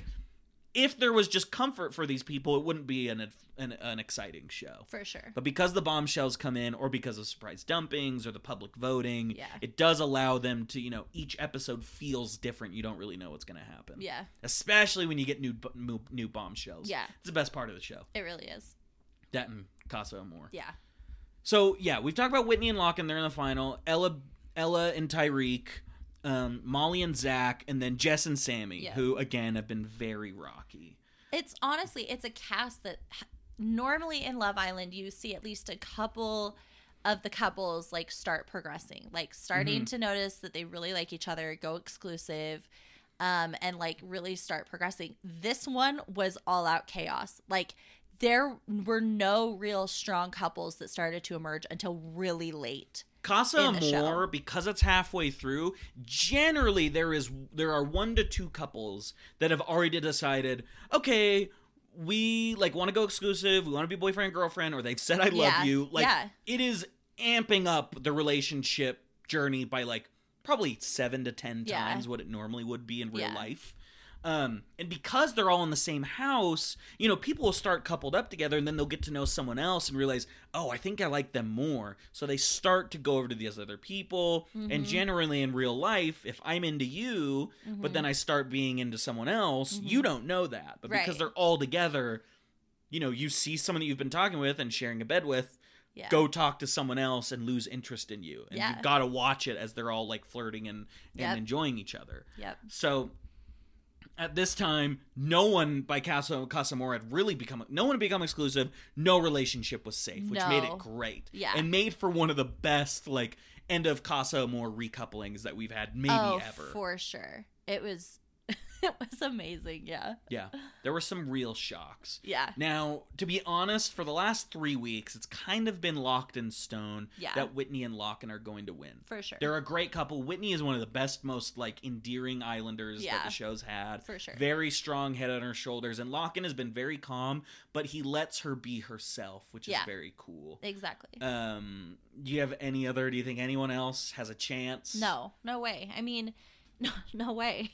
if there was just comfort for these people, it wouldn't be an an, an exciting show. For sure. But because the bombshells come in, or because of surprise dumpings or the public voting, Yeah. it does allow them to, you know, each episode feels different. You don't really know what's going to happen. Yeah. Especially when you get new, bu- new new bombshells. Yeah. It's the best part of the show. It really is. That and Casa Amor. Yeah. So, yeah, we've talked about Whitney and Locke, they're in the final. Ella Ella and Tyreek, um, Molly and Zach, and then Jess and Sammy, Yeah. who, again, have been very rocky. It's honestly, it's a cast that normally in Love Island, you see at least a couple of the couples like start progressing, like starting Mhm. to notice that they really like each other, go exclusive, um, and like really start progressing. This one was all out chaos. Like there were no real strong couples that started to emerge until really late. Casa in the show. Amor, because it's halfway through, generally there is there are one to two couples that have already decided, okay, we like want to go exclusive, we want to be boyfriend and girlfriend, or they've said I love Yeah. you. Like Yeah. it is amping up the relationship journey by like probably seven to ten Yeah. times what it normally would be in real Yeah. life. Um, and because they're all in the same house, you know, people will start coupled up together, and then they'll get to know someone else and realize, oh, I think I like them more. So they start to go over to these other people. And Mhm. generally in real life, if I'm into you, but Mhm. then I start being into someone else, Mhm. you don't know that. But because Right. they're all together, you know, you see someone that you've been talking with and sharing a bed with, Yeah. go talk to someone else and lose interest in you. And Yeah. you've got to watch it as they're all like flirting and, and Yep. enjoying each other. Yep. So at this time, no one by Casa Casa Amor had really become no one had become exclusive. No relationship was safe, which made it No. great. Yeah. and made for one of the best like end of Casa Amor recouplings that we've had maybe oh, ever. for sure. It was it was amazing. Yeah. Yeah, there were some real shocks. Yeah. Now, to be honest, for the last three weeks, it's kind of been locked in stone Yeah. that Whitney and Locke are going to win. For sure. They're a great couple. Whitney is one of the best, most like endearing Islanders that Yeah. the show's had. For sure. Very strong head on her shoulders, and Locken has been very calm, but he lets her be herself, which is Yeah. very cool. Exactly. Um, do you have any other? Do you think anyone else has a chance? No, no way. I mean, no, no way.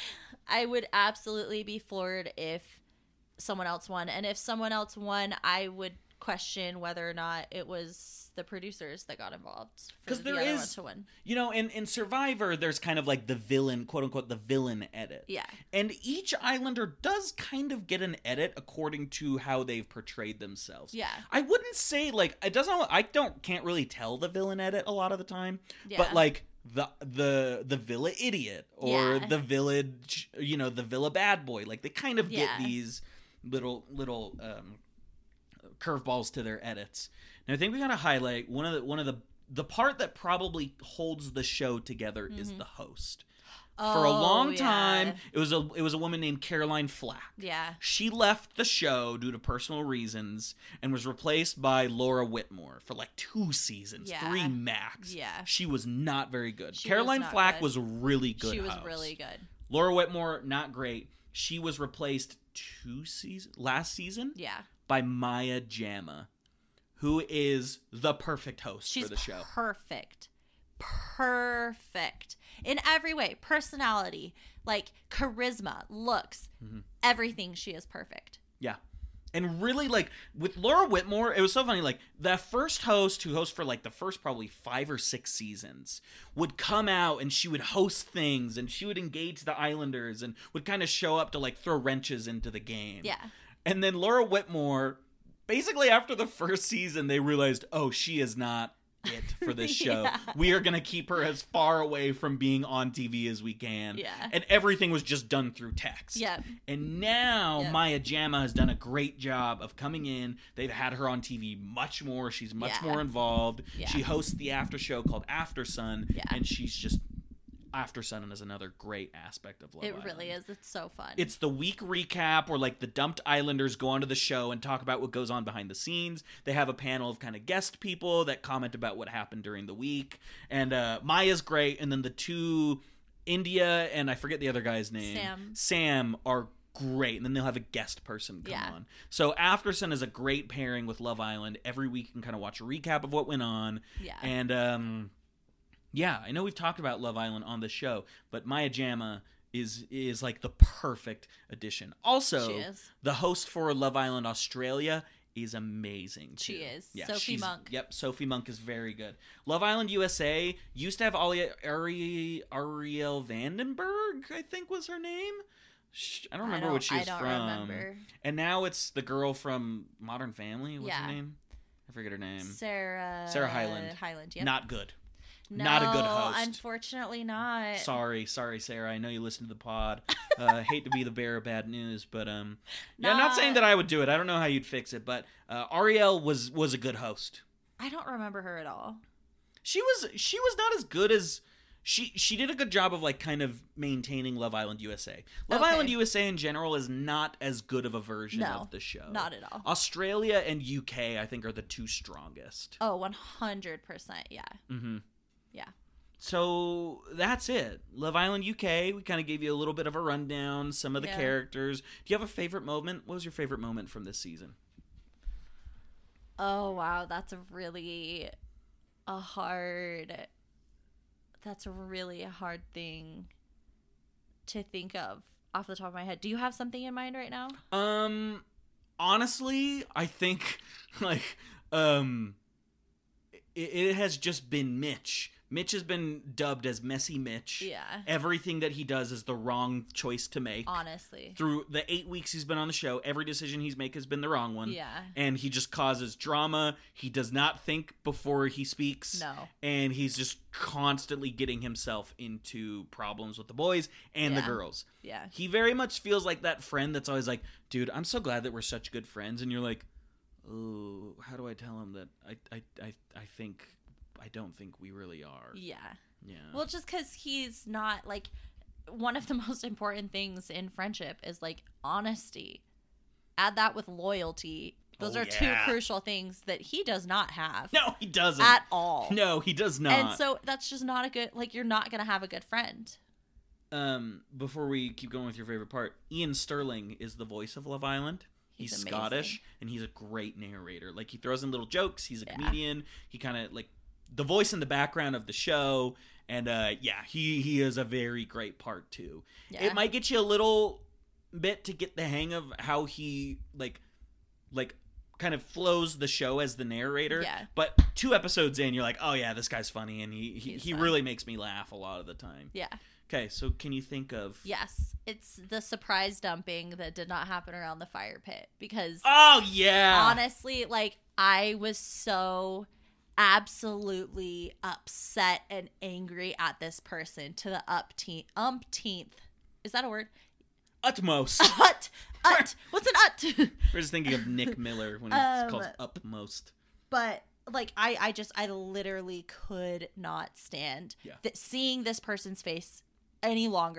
I would absolutely be floored if someone else won. And if someone else won, I would question whether or not it was the producers that got involved. for 'Cause the there other is- one to win. You know, in in Survivor, there's kind of like the villain, quote unquote, the villain edit. Yeah. And each Islander does kind of get an edit according to how they've portrayed themselves. Yeah. I wouldn't say like it doesn't. I don't can't really tell the villain edit a lot of the time. Yeah. But like the the the villa idiot or Yeah. the village, you know, the villa bad boy. Like they kind of Yeah. get these little little um, curveballs to their edits. And I think we got to highlight one of the one of the the part that probably holds the show together is Mhm. the host. For a Oh, long yeah. time, it was a it was a woman named Caroline Flack. Yeah. She left the show due to personal reasons and was replaced by Laura Whitmore for like two seasons, Yeah. three max. Yeah. She was not very good. She Caroline was not Flack good. was really good. She was host. really good. Laura Whitmore, not great. She was replaced two seasons last season Yeah. by Maya Jama, who is the perfect host She's for the show. perfect. perfect in every way. Personality, like charisma, looks, mm-hmm. everything. She is perfect. Yeah. And really, like, with Laura Whitmore, it was so funny. Like, the first host who hosts for, like, the first probably five or six seasons would come out and she would host things and she would engage the Islanders and would kind of show up to, like, throw wrenches into the game. Yeah. And then Laura Whitmore, basically after the first season, they realized, oh, she is not it for this show. Yeah. We are going to keep her as far away from being on T V as we can. Yeah. And everything was just done through text. Yeah. And now Yep. Maya Jama has done a great job of coming in. They've had her on T V much more. She's much Yeah. more involved. Yeah. She hosts the after show called After Sun. Yeah. And she's just... After Sun is another great aspect of Love It Island. really is. It's so fun. It's the week recap where, like, the dumped Islanders go onto the show and talk about what goes on behind the scenes. They have a panel of kind of guest people that comment about what happened during the week. And uh, Maya's great. And then the two, India and I forget the other guy's name. Sam. Sam are great. And then they'll have a guest person come Yeah. on. So After Sun is a great pairing with Love Island. Every week you can kind of watch a recap of what went on. Yeah. And, um... yeah, I know we've talked about Love Island on the show, but Maya Jama is is like the perfect addition. Also, She is. the host for Love Island Australia is amazing too. She is. Yeah, Sophie she's- Monk. Yep, Sophie Monk is very good. Love Island U S A used to have Ali, Ari, Ariel Vandenberg, I think was her name. Sh- I don't remember I don't, what she was I don't from. remember. And now it's the girl from Modern Family. What's Yeah. her name? I forget her name. Sarah. Sarah Hyland. Hyland. Yep. Not good. no, not a good host. Unfortunately, not. Sorry, sorry, Sarah. I know you listen to the pod. Uh, hate to be the bearer of bad news, but um, yeah, I'm not saying that I would do it. I don't know how you'd fix it, but uh, Ariel was was a good host. I don't remember her at all. She was she was not as good as she she did a good job of like kind of maintaining Love Island U S A. Love Okay. Island U S A in general is not as good of a version No, of the show. Not at all. Australia and U K, I think, are the two strongest. Oh, one hundred percent. Yeah. Mm-hmm. Yeah. So that's it. Love Island U K, we kind of gave you a little bit of a rundown, some of the Yeah. characters. Do you have a favorite moment? What was your favorite moment from this season? Oh, wow. That's a really a hard. That's a really a hard thing to think of off the top of my head. Do you have something in mind right now? Um, honestly, I think, like, um, it, it has just been Mitch. Mitch has been dubbed as Messy Mitch. Yeah. Everything that he does is the wrong choice to make. Honestly. Through the eight weeks he's been on the show, every decision he's made has been the wrong one. Yeah. And he just causes drama. He does not think before he speaks. No. And he's just constantly getting himself into problems with the boys and the Yeah. girls. Yeah. He very much feels like that friend that's always like, dude, I'm so glad that we're such good friends. And you're like, oh, how do I tell him that I, I, I, I think... I don't think we really are. Yeah. Yeah. Well, just because he's not like one of the most important things in friendship is like honesty. Add that with loyalty. Those Oh, are yeah. two crucial things that he does not have No, he doesn't. at all. No, he does not. And so that's just not a good, like, you're not going to have a good friend. um, before we keep going with your favorite part, Ian Sterling is the voice of Love Island. He's, He's Scottish, amazing. and he's a great narrator. Like, he throws in little jokes. He's a Yeah. comedian. He kind of, like, the voice in the background of the show. And, uh, yeah, he, he is a very great part, too. Yeah. It might get you a little bit to get the hang of how he, like, like, kind of flows the show as the narrator. Yeah. But two episodes in, you're like, oh, yeah, this guy's funny, and he, he, He's he fun. really makes me laugh a lot of the time. Yeah. Okay, so can you think of... Yes. It's the surprise dumping that did not happen around the fire pit because Oh, yeah! honestly, like, I was so absolutely upset and angry at this person to the upteen- umpteenth. Is that a word? Utmost. Ut. Ut. What's an ut? We're just thinking of Nick Miller when he Um, calls Upmost. But like I, I just I literally could not stand Yeah. th- seeing this person's face any longer.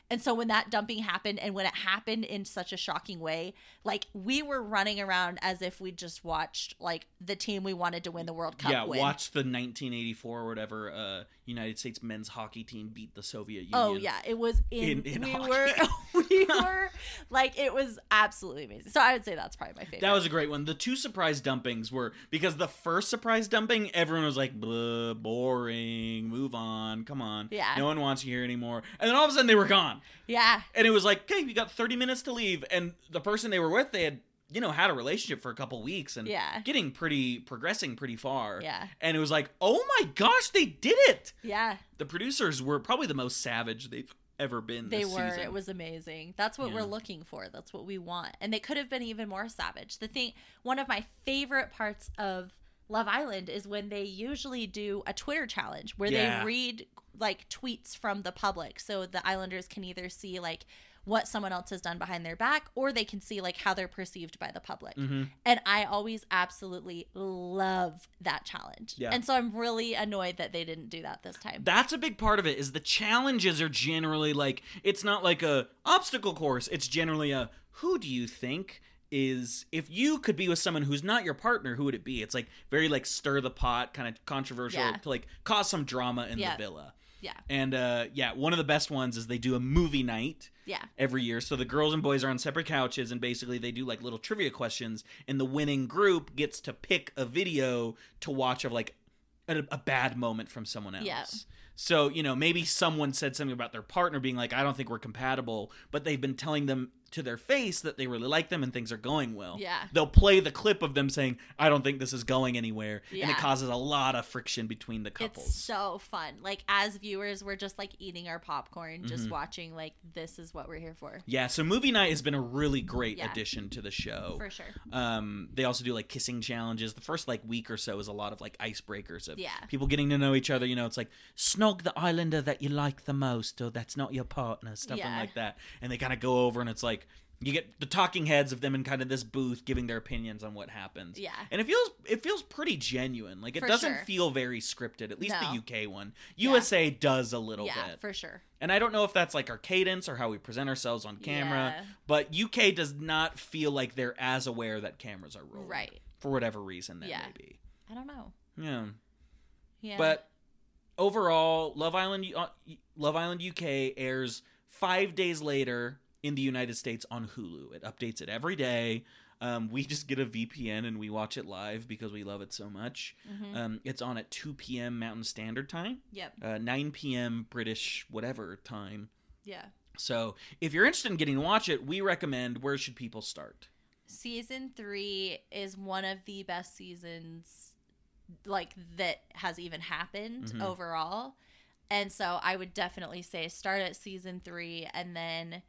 And so when that dumping happened, and when it happened in such a shocking way, like we were running around as if we just watched like the team we wanted to win the World Cup Yeah, win. watch the nineteen eighty-four or whatever uh, United States men's hockey team beat the Soviet Union. Oh yeah, it was in, in, in we hockey. were we were like, it was absolutely amazing. So I would say that's probably my favorite. That was a great one. The two surprise dumpings were, because the first surprise dumping, everyone was like, "Blah, boring, move on, come on. Yeah. No one wants you here anymore." And then all of a sudden they were gone. Yeah. And it was like, okay, you got thirty minutes to leave. And the person they were with, they had, you know, had a relationship for a couple weeks and Yeah. getting pretty, progressing pretty far. Yeah. And it was like, oh my gosh, they did it. Yeah. The producers were probably the most savage they've ever been They this were. season. It was amazing. That's what Yeah. we're looking for. That's what we want. And they could have been even more savage. The thing, one of my favorite parts of Love Island is when they usually do a Twitter challenge where Yeah. they read like tweets from the public. So the Islanders can either see like what someone else has done behind their back, or they can see like how they're perceived by the public. Mm-hmm. And I always absolutely love that challenge. Yeah. And so I'm really annoyed that they didn't do that this time. That's a big part of it, is the challenges are generally like, it's not like a obstacle course. It's generally a, who do you think is, if you could be with someone who's not your partner, who would it be? It's like very like stir the pot, kind of controversial, Yeah. to like cause some drama in Yeah. the villa. Yeah. And uh, yeah, one of the best ones is they do a movie night Yeah. every year. So the girls and boys are on separate couches, and basically they do like little trivia questions, and the winning group gets to pick a video to watch of like a, a bad moment from someone else. Yeah. So, you know, maybe someone said something about their partner being like, I don't think we're compatible, but they've been telling them to their face that they really like them and things are going well. Yeah. They'll play the clip of them saying, I don't think this is going anywhere. And Yeah. it causes a lot of friction between the couples. It's so fun. Like, as viewers, we're just like eating our popcorn, just Mm-hmm. watching, like, this is what we're here for. Yeah, so movie night has been a really great Yeah. addition to the show. For sure. Um, they also do like kissing challenges. The first like week or so is a lot of like icebreakers of Yeah. people getting to know each other. You know, it's like snog the islander that you like the most, or that's not your partner, stuff Yeah. like that. And they kind of go over, and it's like you get the talking heads of them in kind of this booth giving their opinions on what happens. Yeah. And it feels it feels pretty genuine. Like it For doesn't sure. feel very scripted. At least No. the U K one. U S A does a little Yeah, bit. for sure. And I don't know if that's like our cadence or how we present ourselves on camera, Yeah. but U K does not feel like they're as aware that cameras are rolling. Right. For whatever reason that Yeah. may be. I don't know. Yeah. Yeah. But overall, Love Island uh, Love Island U K airs five days later in the United States on Hulu. It updates it every day. Um, we just get a V P N and we watch it live because we love it so much. Mhm. Um, it's on at two p.m. Mountain Standard Time, Yep. uh, nine p.m. British whatever time. Yeah. So if you're interested in getting to watch it, we recommend, where should people start? Season three is one of the best seasons, like, that has even happened Mhm. overall. And so I would definitely say start at season three, and then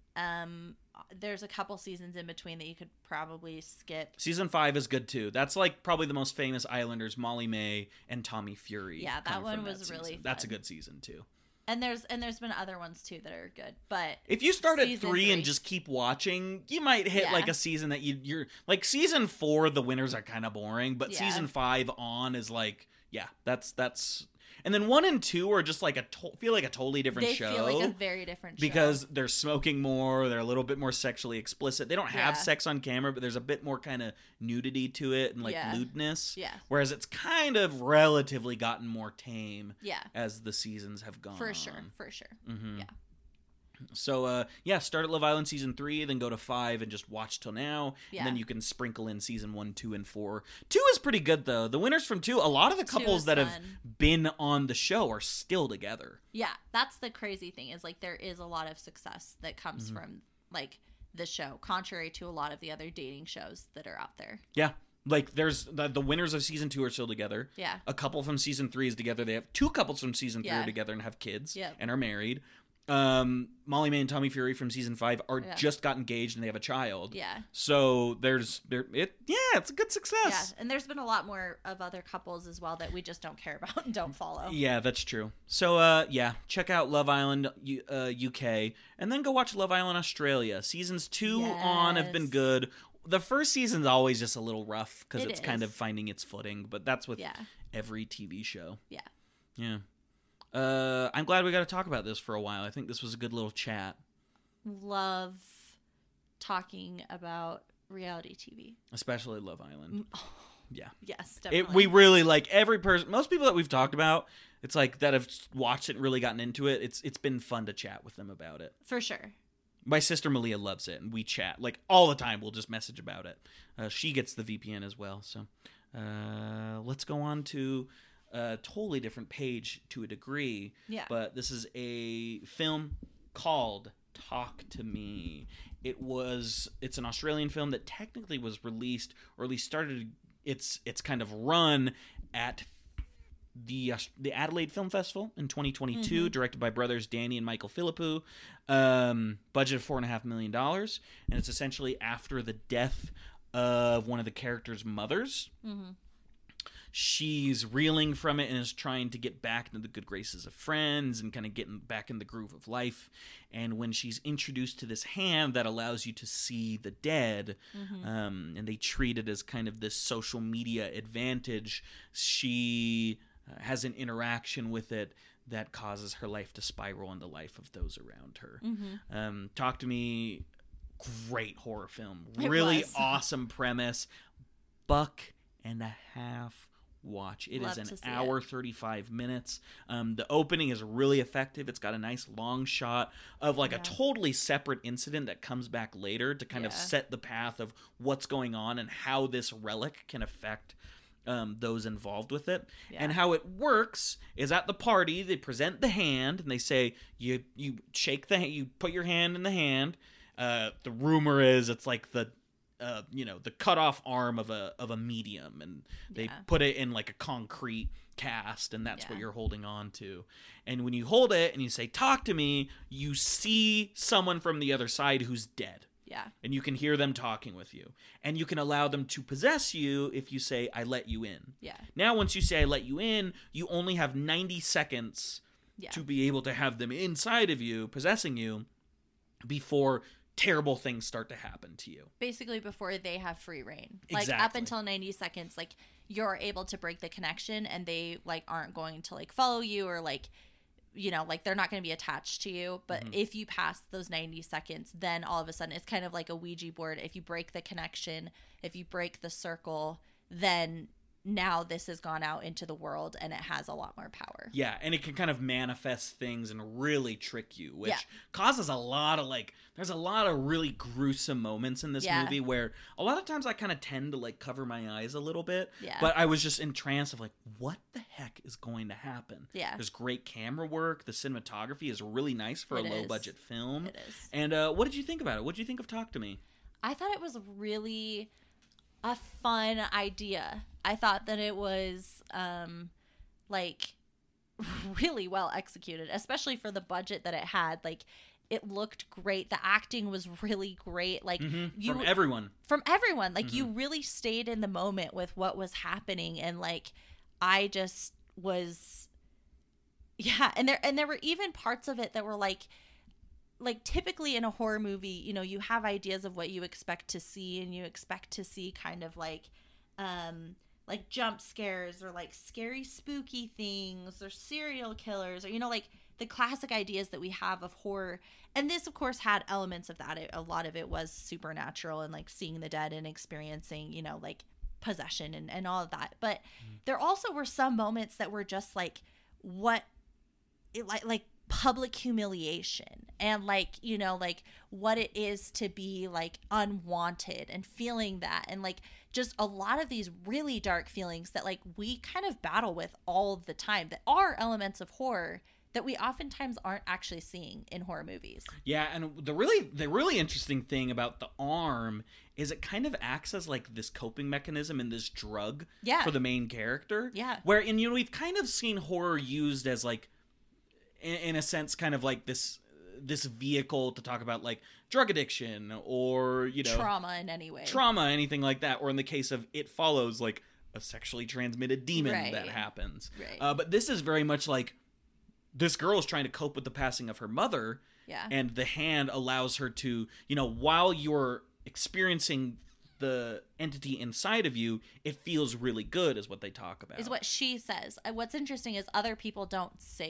um, there's a couple seasons in between that you could probably skip. Season five is good too. That's like probably the most famous Islanders, Molly May and Tommy Fury. Yeah, that come one from was season. really That's a fun. good season too. And there's and there's been other ones too that are good, but If you start at Season three, and three. just keep watching, you might hit Yeah. like a season that you, you're like season four. The winners are kind of boring, but Yeah. season five on is like, yeah, that's that's. And then one and two are just like a to- feel like a totally different they show. feel like a very different show. Because they're smoking more, they're a little bit more sexually explicit. They don't have Yeah. sex on camera, but there's a bit more kind of nudity to it and like Yeah. lewdness. Yeah. Whereas it's kind of relatively gotten more tame Yeah, as the seasons have gone for on. sure, for sure. hmm Yeah. So uh, yeah, start at Love Island season three, then go to five and just watch till now. Yeah. And then you can sprinkle in season one, two, and four. Two is pretty good though. The winners from two, a lot of the Two couples is that have fun. been on the show are still together. Yeah, that's the crazy thing is like there is a lot of success that comes Mm-hmm. from like the show, contrary to a lot of the other dating shows that are out there. Yeah. Like there's the, the winners of season two are still together. Yeah. A couple from season three is together. They have two couples from season three Yeah. are together and have kids Yep. and are married. Um, Molly May and Tommy Fury from season five are Yeah. just got engaged and they have a child. Yeah. So there's there it yeah, it's a good Yeah, success. and there's been a lot more of other couples as well that we just don't care about and don't follow. Yeah, that's true. So uh yeah, check out Love Island U- uh, U K and then go watch Love Island Australia. Seasons two on have been Yes. good. The first season's always just a little rough because It it's kind is. of finding its footing, but that's with Yeah. every T V show. Yeah. Yeah. uh, I'm glad we got to talk about this for a while. I think this was a good little chat. Love talking about reality T V. Especially Love Island. Oh, yeah. Yes, definitely. It, we really, like, every person, most people that we've talked about, it's like, that have watched it and really gotten into it, it's it's been fun to chat with them about it. For sure. My sister Malia loves it, and we chat, like, all the time. We'll just message about it. Uh, she gets the V P N as well, so uh, let's go on to a totally different page to a degree. Yeah. But this is a film called Talk to Me. It was, it's an Australian film that technically was released, or at least started its its kind of run at the uh, the Adelaide Film Festival in twenty twenty-two, mm-hmm. directed by brothers Danny and Michael Philippou. Um, budget of four and a half million dollars, and it's essentially after the death of one of the characters' mothers. Mm-hmm. She's reeling from it and is trying to get back into the good graces of friends and kind of getting back in the groove of life. And when she's introduced to this hand that allows you to see the dead, mm-hmm. um, and they treat it as kind of this social media advantage, she uh, has an interaction with it that causes her life to spiral in the life of those around her. Mm-hmm. Um, Talk to Me, great horror film. It really was. awesome premise. Buck and a half watch. It Love is an to see hour, it. thirty-five minutes. Um, the opening is really effective. It's got a nice long shot of like Yeah. a totally separate incident that comes back later to kind of Yeah. set the path of what's going on and how this relic can affect um, those involved with it. Yeah. And how it works is at the party, they present the hand and they say, you you shake the hand, you put your hand in the hand. Uh, the rumor is it's like the Uh, you know, the cut off arm of a of a medium, and they Yeah. put it in like a concrete cast, and that's Yeah. what you're holding on to. And when you hold it and you say, "Talk to me," you see someone from the other side who's dead. Yeah. And you can hear them talking with you. And you can allow them to possess you if you say, "I let you in." Yeah. Now, once you say, "I let you in," you only have ninety seconds Yeah. to be able to have them inside of you, possessing you, before terrible things start to happen to you. Basically before they have free reign. Like up Exactly. until ninety seconds, like you're able to break the connection and they like aren't going to like follow you or like, you know, like they're not going to be attached to you. But Mhm. if you pass those ninety seconds, then all of a sudden it's kind of like a Ouija board. If you break the connection, if you break the circle, then now this has gone out into the world and it has a lot more power. Yeah, and it can kind of manifest things and really trick you, which Yeah. causes a lot of, like, there's a lot of really gruesome moments in this Yeah. movie where a lot of times I kind of tend to, like, cover my eyes a little bit. Yeah. But I was just entranced of, like, what the heck is going to happen? Yeah. There's great camera work. The cinematography is really nice for It a is. low-budget film. It is. And uh, what did you think about it? What did you think of Talk to Me? I thought it was really a fun idea. I thought that it was um like really well executed, especially for the budget that it had. Like it looked great. The acting was really great. Like Mhm. you From everyone. from everyone. Like you Mhm. really stayed in the moment with what was happening and like I just was yeah, and there and there were even parts of it that were like like typically in a horror movie, you know, you have ideas of what you expect to see and you expect to see kind of like um like jump scares or like scary spooky things or serial killers or you know like the classic ideas that we have of horror. And this of course had elements of that. It, a lot of it was supernatural and like seeing the dead and experiencing, you know, like possession and, and all of that. But mm-hmm. there also were some moments that were just like what it, like like public humiliation and like you know like what it is to be like unwanted and feeling that and like just a lot of these really dark feelings that like we kind of battle with all the time that are elements of horror that we oftentimes aren't actually seeing in horror movies. Yeah, and the really the really interesting thing about the arm is it kind of acts as like this coping mechanism and this drug Yeah. for the main character. Yeah. Where and you know we've kind of seen horror used as like in, in a sense kind of like this this vehicle to talk about like drug addiction or you know trauma in any way. Trauma, anything like that, or in the case of It Follows, like a sexually transmitted demon Right. that happens. Right. Uh, but this is very much like this girl is trying to cope with the passing of her mother. Yeah. And the hand allows her to, you know, while you're experiencing the entity inside of you, it feels really good, is what they talk about. Is what she says. And what's interesting is other people don't say that.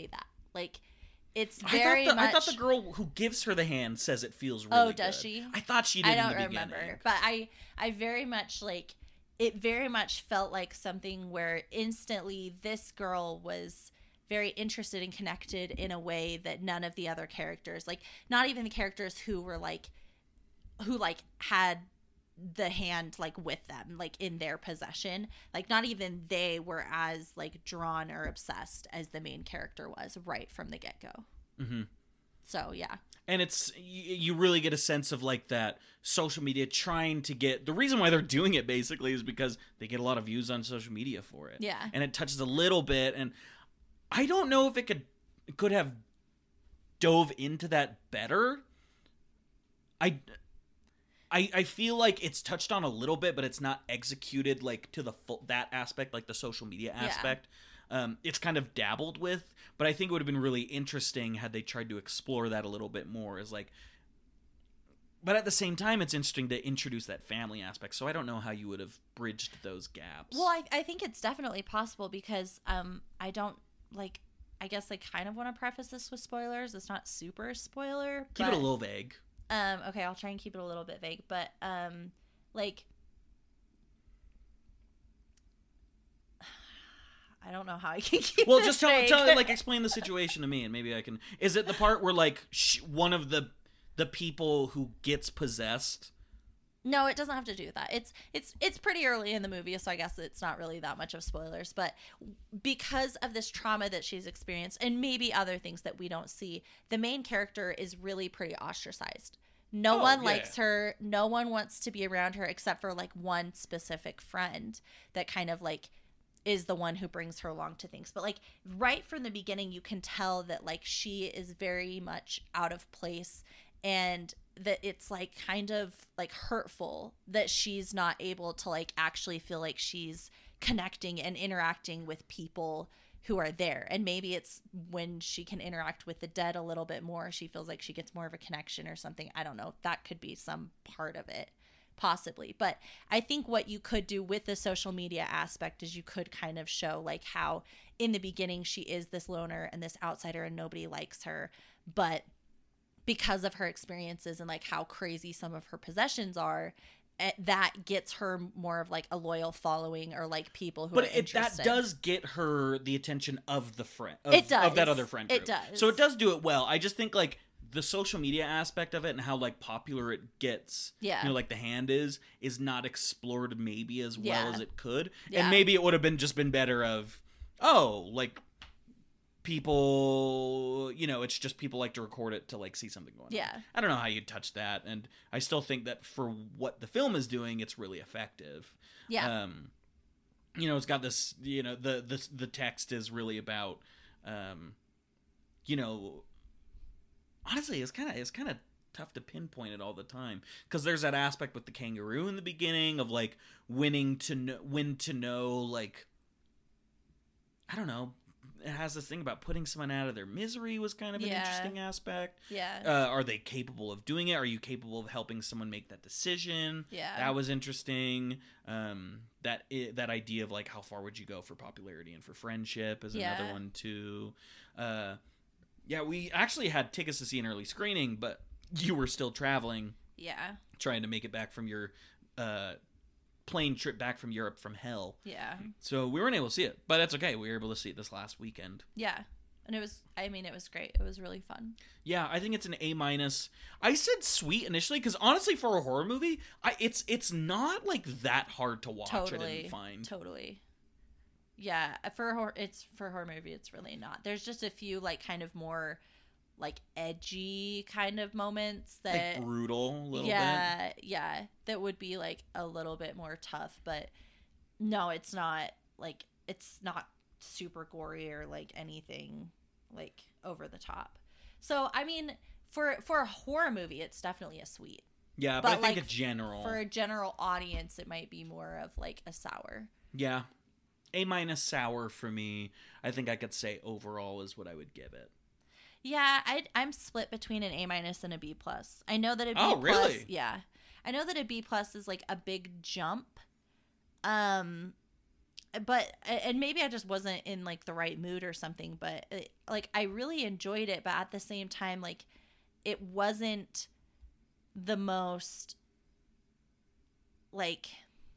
Like, it's I very thought, the, much. I thought the girl who gives her the hand says it feels really Oh, good. does she? I thought she did I don't in the remember, beginning. but I I very much like it. Very much felt like something where instantly this girl was very interested and connected in a way that none of the other characters, like not even the characters who were like, who like had the hand like with them, like in their possession, like not even they were as like drawn or obsessed as the main character was right from the get-go. Mm-hmm. So yeah, and it's you, you really get a sense of like that social media trying to get, the reason why they're doing it basically is because they get a lot of views on social media for it. Yeah, and it touches a little bit, and I don't know if it could could have dove into that better. I I, I feel like it's touched on a little bit, but it's not executed like to the full, that aspect, like the social media aspect. Yeah. Um, it's kind of dabbled with, but I think it would have been really interesting had they tried to explore that a little bit more. Is like, but at the same time, it's interesting to introduce that family aspect. So I don't know how you would have bridged those gaps. Well, I, I think it's definitely possible because um, I don't like. I guess I kind of want to preface this with spoilers. It's not super spoiler. Keep but... it a little vague. Um, okay, I'll try and keep it a little bit vague, but, um, like, I don't know how I can keep well, this just tell, vague. tell, like, explain the situation to me, and maybe I can, is it the part where, like, sh- one of the, the people who gets possessed? No, it doesn't have to do with that. It's it's it's pretty early in the movie, so I guess it's not really that much of spoilers. But because of this trauma that she's experienced, and maybe other things that we don't see, the main character is really pretty ostracized. No oh, one yeah. likes her. No one wants to be around her except for like one specific friend that kind of like is the one who brings her along to things. But like right from the beginning, you can tell that like she is very much out of place, and that it's like kind of like hurtful that she's not able to like actually feel like she's connecting and interacting with people who are there. And maybe it's when she can interact with the dead a little bit more, she feels like she gets more of a connection or something. I don't know. That could be some part of it, possibly. But I think what you could do with the social media aspect is you could kind of show like how in the beginning she is this loner and this outsider and nobody likes her, but because of her experiences and like how crazy some of her possessions are, that gets her more of like a loyal following or like people who but are it, interested. that does get her the attention of the friend of, it does. of that other friend group. It does. So it does do it well. I just think like the social media aspect of it and how like popular it gets, yeah, you know, like the hand is is not explored maybe as well yeah. as it could. Yeah. And maybe it would have been just been better of, oh, like people, you know, it's just people like to record it to like see something going yeah. on. I don't know how you'd touch that, and I still think that for what the film is doing, it's really effective. Yeah. Um, you know, it's got this, you know, the the the text is really about, um, you know, honestly, it's kind of it's kind of tough to pinpoint it all the time because there's that aspect with the kangaroo in the beginning of like winning to know when to know like, I don't know. It has this thing about putting someone out of their misery was kind of an yeah. interesting aspect. Yeah. Uh, are they capable of doing it? Are you capable of helping someone make that decision? Yeah. That was interesting. Um, that I- that idea of like how far would you go for popularity and for friendship is yeah. another one too. Uh, yeah, we actually had tickets to see an early screening, but you were still traveling. Yeah. Trying to make it back from your uh, plane trip back from Europe from hell. Yeah. So we weren't able to see it, but that's okay. We were able to see it this last weekend. Yeah. And it was, I mean, it was great. It was really fun. Yeah, I think it's an A minus. I said sweet initially because honestly, for a horror movie, I it's it's not like that hard to watch. Totally. I didn't find Totally. Yeah, for a horror, it's for a horror movie. It's really not. There's just a few like kind of more like edgy kind of moments that like brutal a little yeah, bit. Yeah, that would be like a little bit more tough. But no, it's not like it's not super gory or like anything like over the top. So I mean, for for a horror movie, it's definitely a sweet. Yeah, but, But, I think like, a general For a general audience, it might be more of like a sour. yeah, A minus sour for me. I think I could say overall is what I would give it. Yeah, I I'm split between an A minus and a B plus. I know that a B Oh, plus, really? yeah, I know that a B plus is like a big jump. Um, but and maybe I just wasn't in like the right mood or something, but it, like I really enjoyed it, but at the same time like it wasn't the most like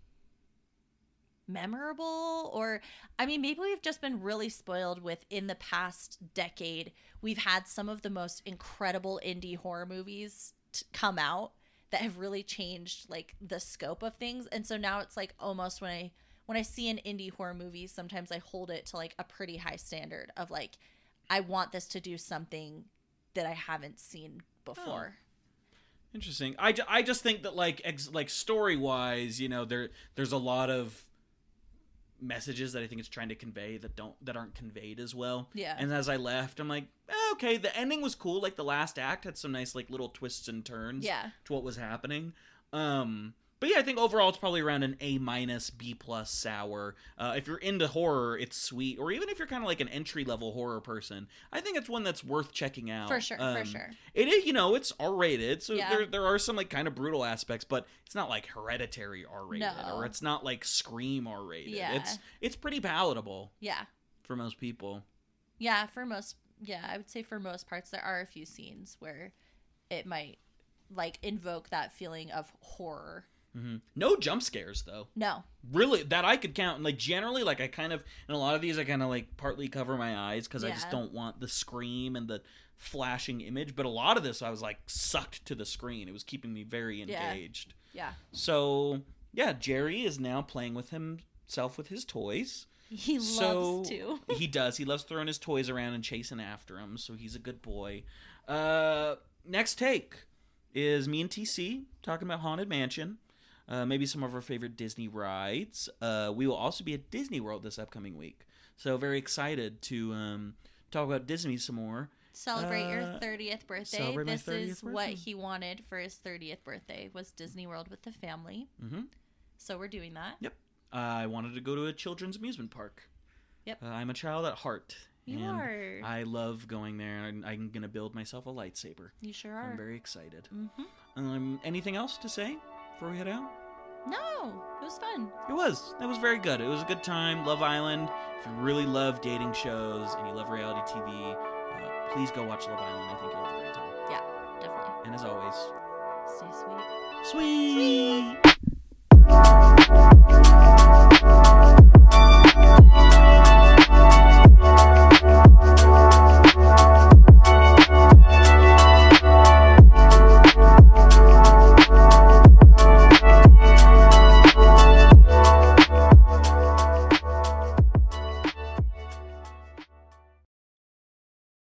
memorable, or I mean maybe we've just been really spoiled with in the past decade we've had some of the most incredible indie horror movies t- come out that have really changed like the scope of things, and so now it's like almost when I when I see an indie horror movie, sometimes I hold it to like a pretty high standard of like, I want this to do something that I haven't seen before. Oh, interesting. I, ju- I just think that like ex- like story wise, you know, there there's a lot of messages that I think it's trying to convey that don't that aren't conveyed as well. Yeah. And as I left, I'm like, eh, okay, the ending was cool. Like the last act had some nice like little twists and turns. Yeah. To what was happening. Um. But yeah, I think overall it's probably around an A minus, B plus sour. Uh, if you're into horror, it's sweet. Or even if you're kind of like an entry level horror person, I think it's one that's worth checking out. For sure, um, for sure. It is, you know, it's R rated, so Yeah. there there are some like kind of brutal aspects, but it's not like Hereditary R rated, No. or it's not like Scream R rated. Yeah. It's it's pretty palatable Yeah. for most people. Yeah, for most, yeah, I would say for most parts, there are a few scenes where it might like invoke that feeling of horror. Mm-hmm. No jump scares though. No. Really, that I could count. Like generally, like I kind of in a lot of these, I kind of like partly cover my eyes because I just Yeah. don't want the scream and the flashing image. But a lot of this, I was like sucked to the screen. It was keeping me very engaged. Yeah. So yeah, Jerry is now playing with himself with his toys. He So- loves to. He does. He loves throwing his toys around and chasing after them. So he's a good boy. Uh, next take is me and T C talking about Haunted Mansion. Uh, maybe some of our favorite Disney rides. Uh, we will also be at Disney World this upcoming week. So very excited to um, talk about Disney some more. Celebrate your Uh, thirtieth birthday. celebrate my This thirtieth is birthday. what he wanted for his thirtieth birthday was Disney World with the family. Mm-hmm. So we're doing that. Yep. Uh, I wanted to go to a children's amusement park. Yep. Uh, I'm a child at heart. You and are. I love going there, and I'm going to build myself a lightsaber. You sure I'm are. very excited. Mm-hmm. Um, anything else to say before we head out? No, it was fun. It was. It was very good. It was a good time. Love Island. If you really love dating shows and you love reality T V, uh, please go watch Love Island. I think you'll have a great time. Yeah, definitely. And as always, Stay sweet. sweet. Sweet.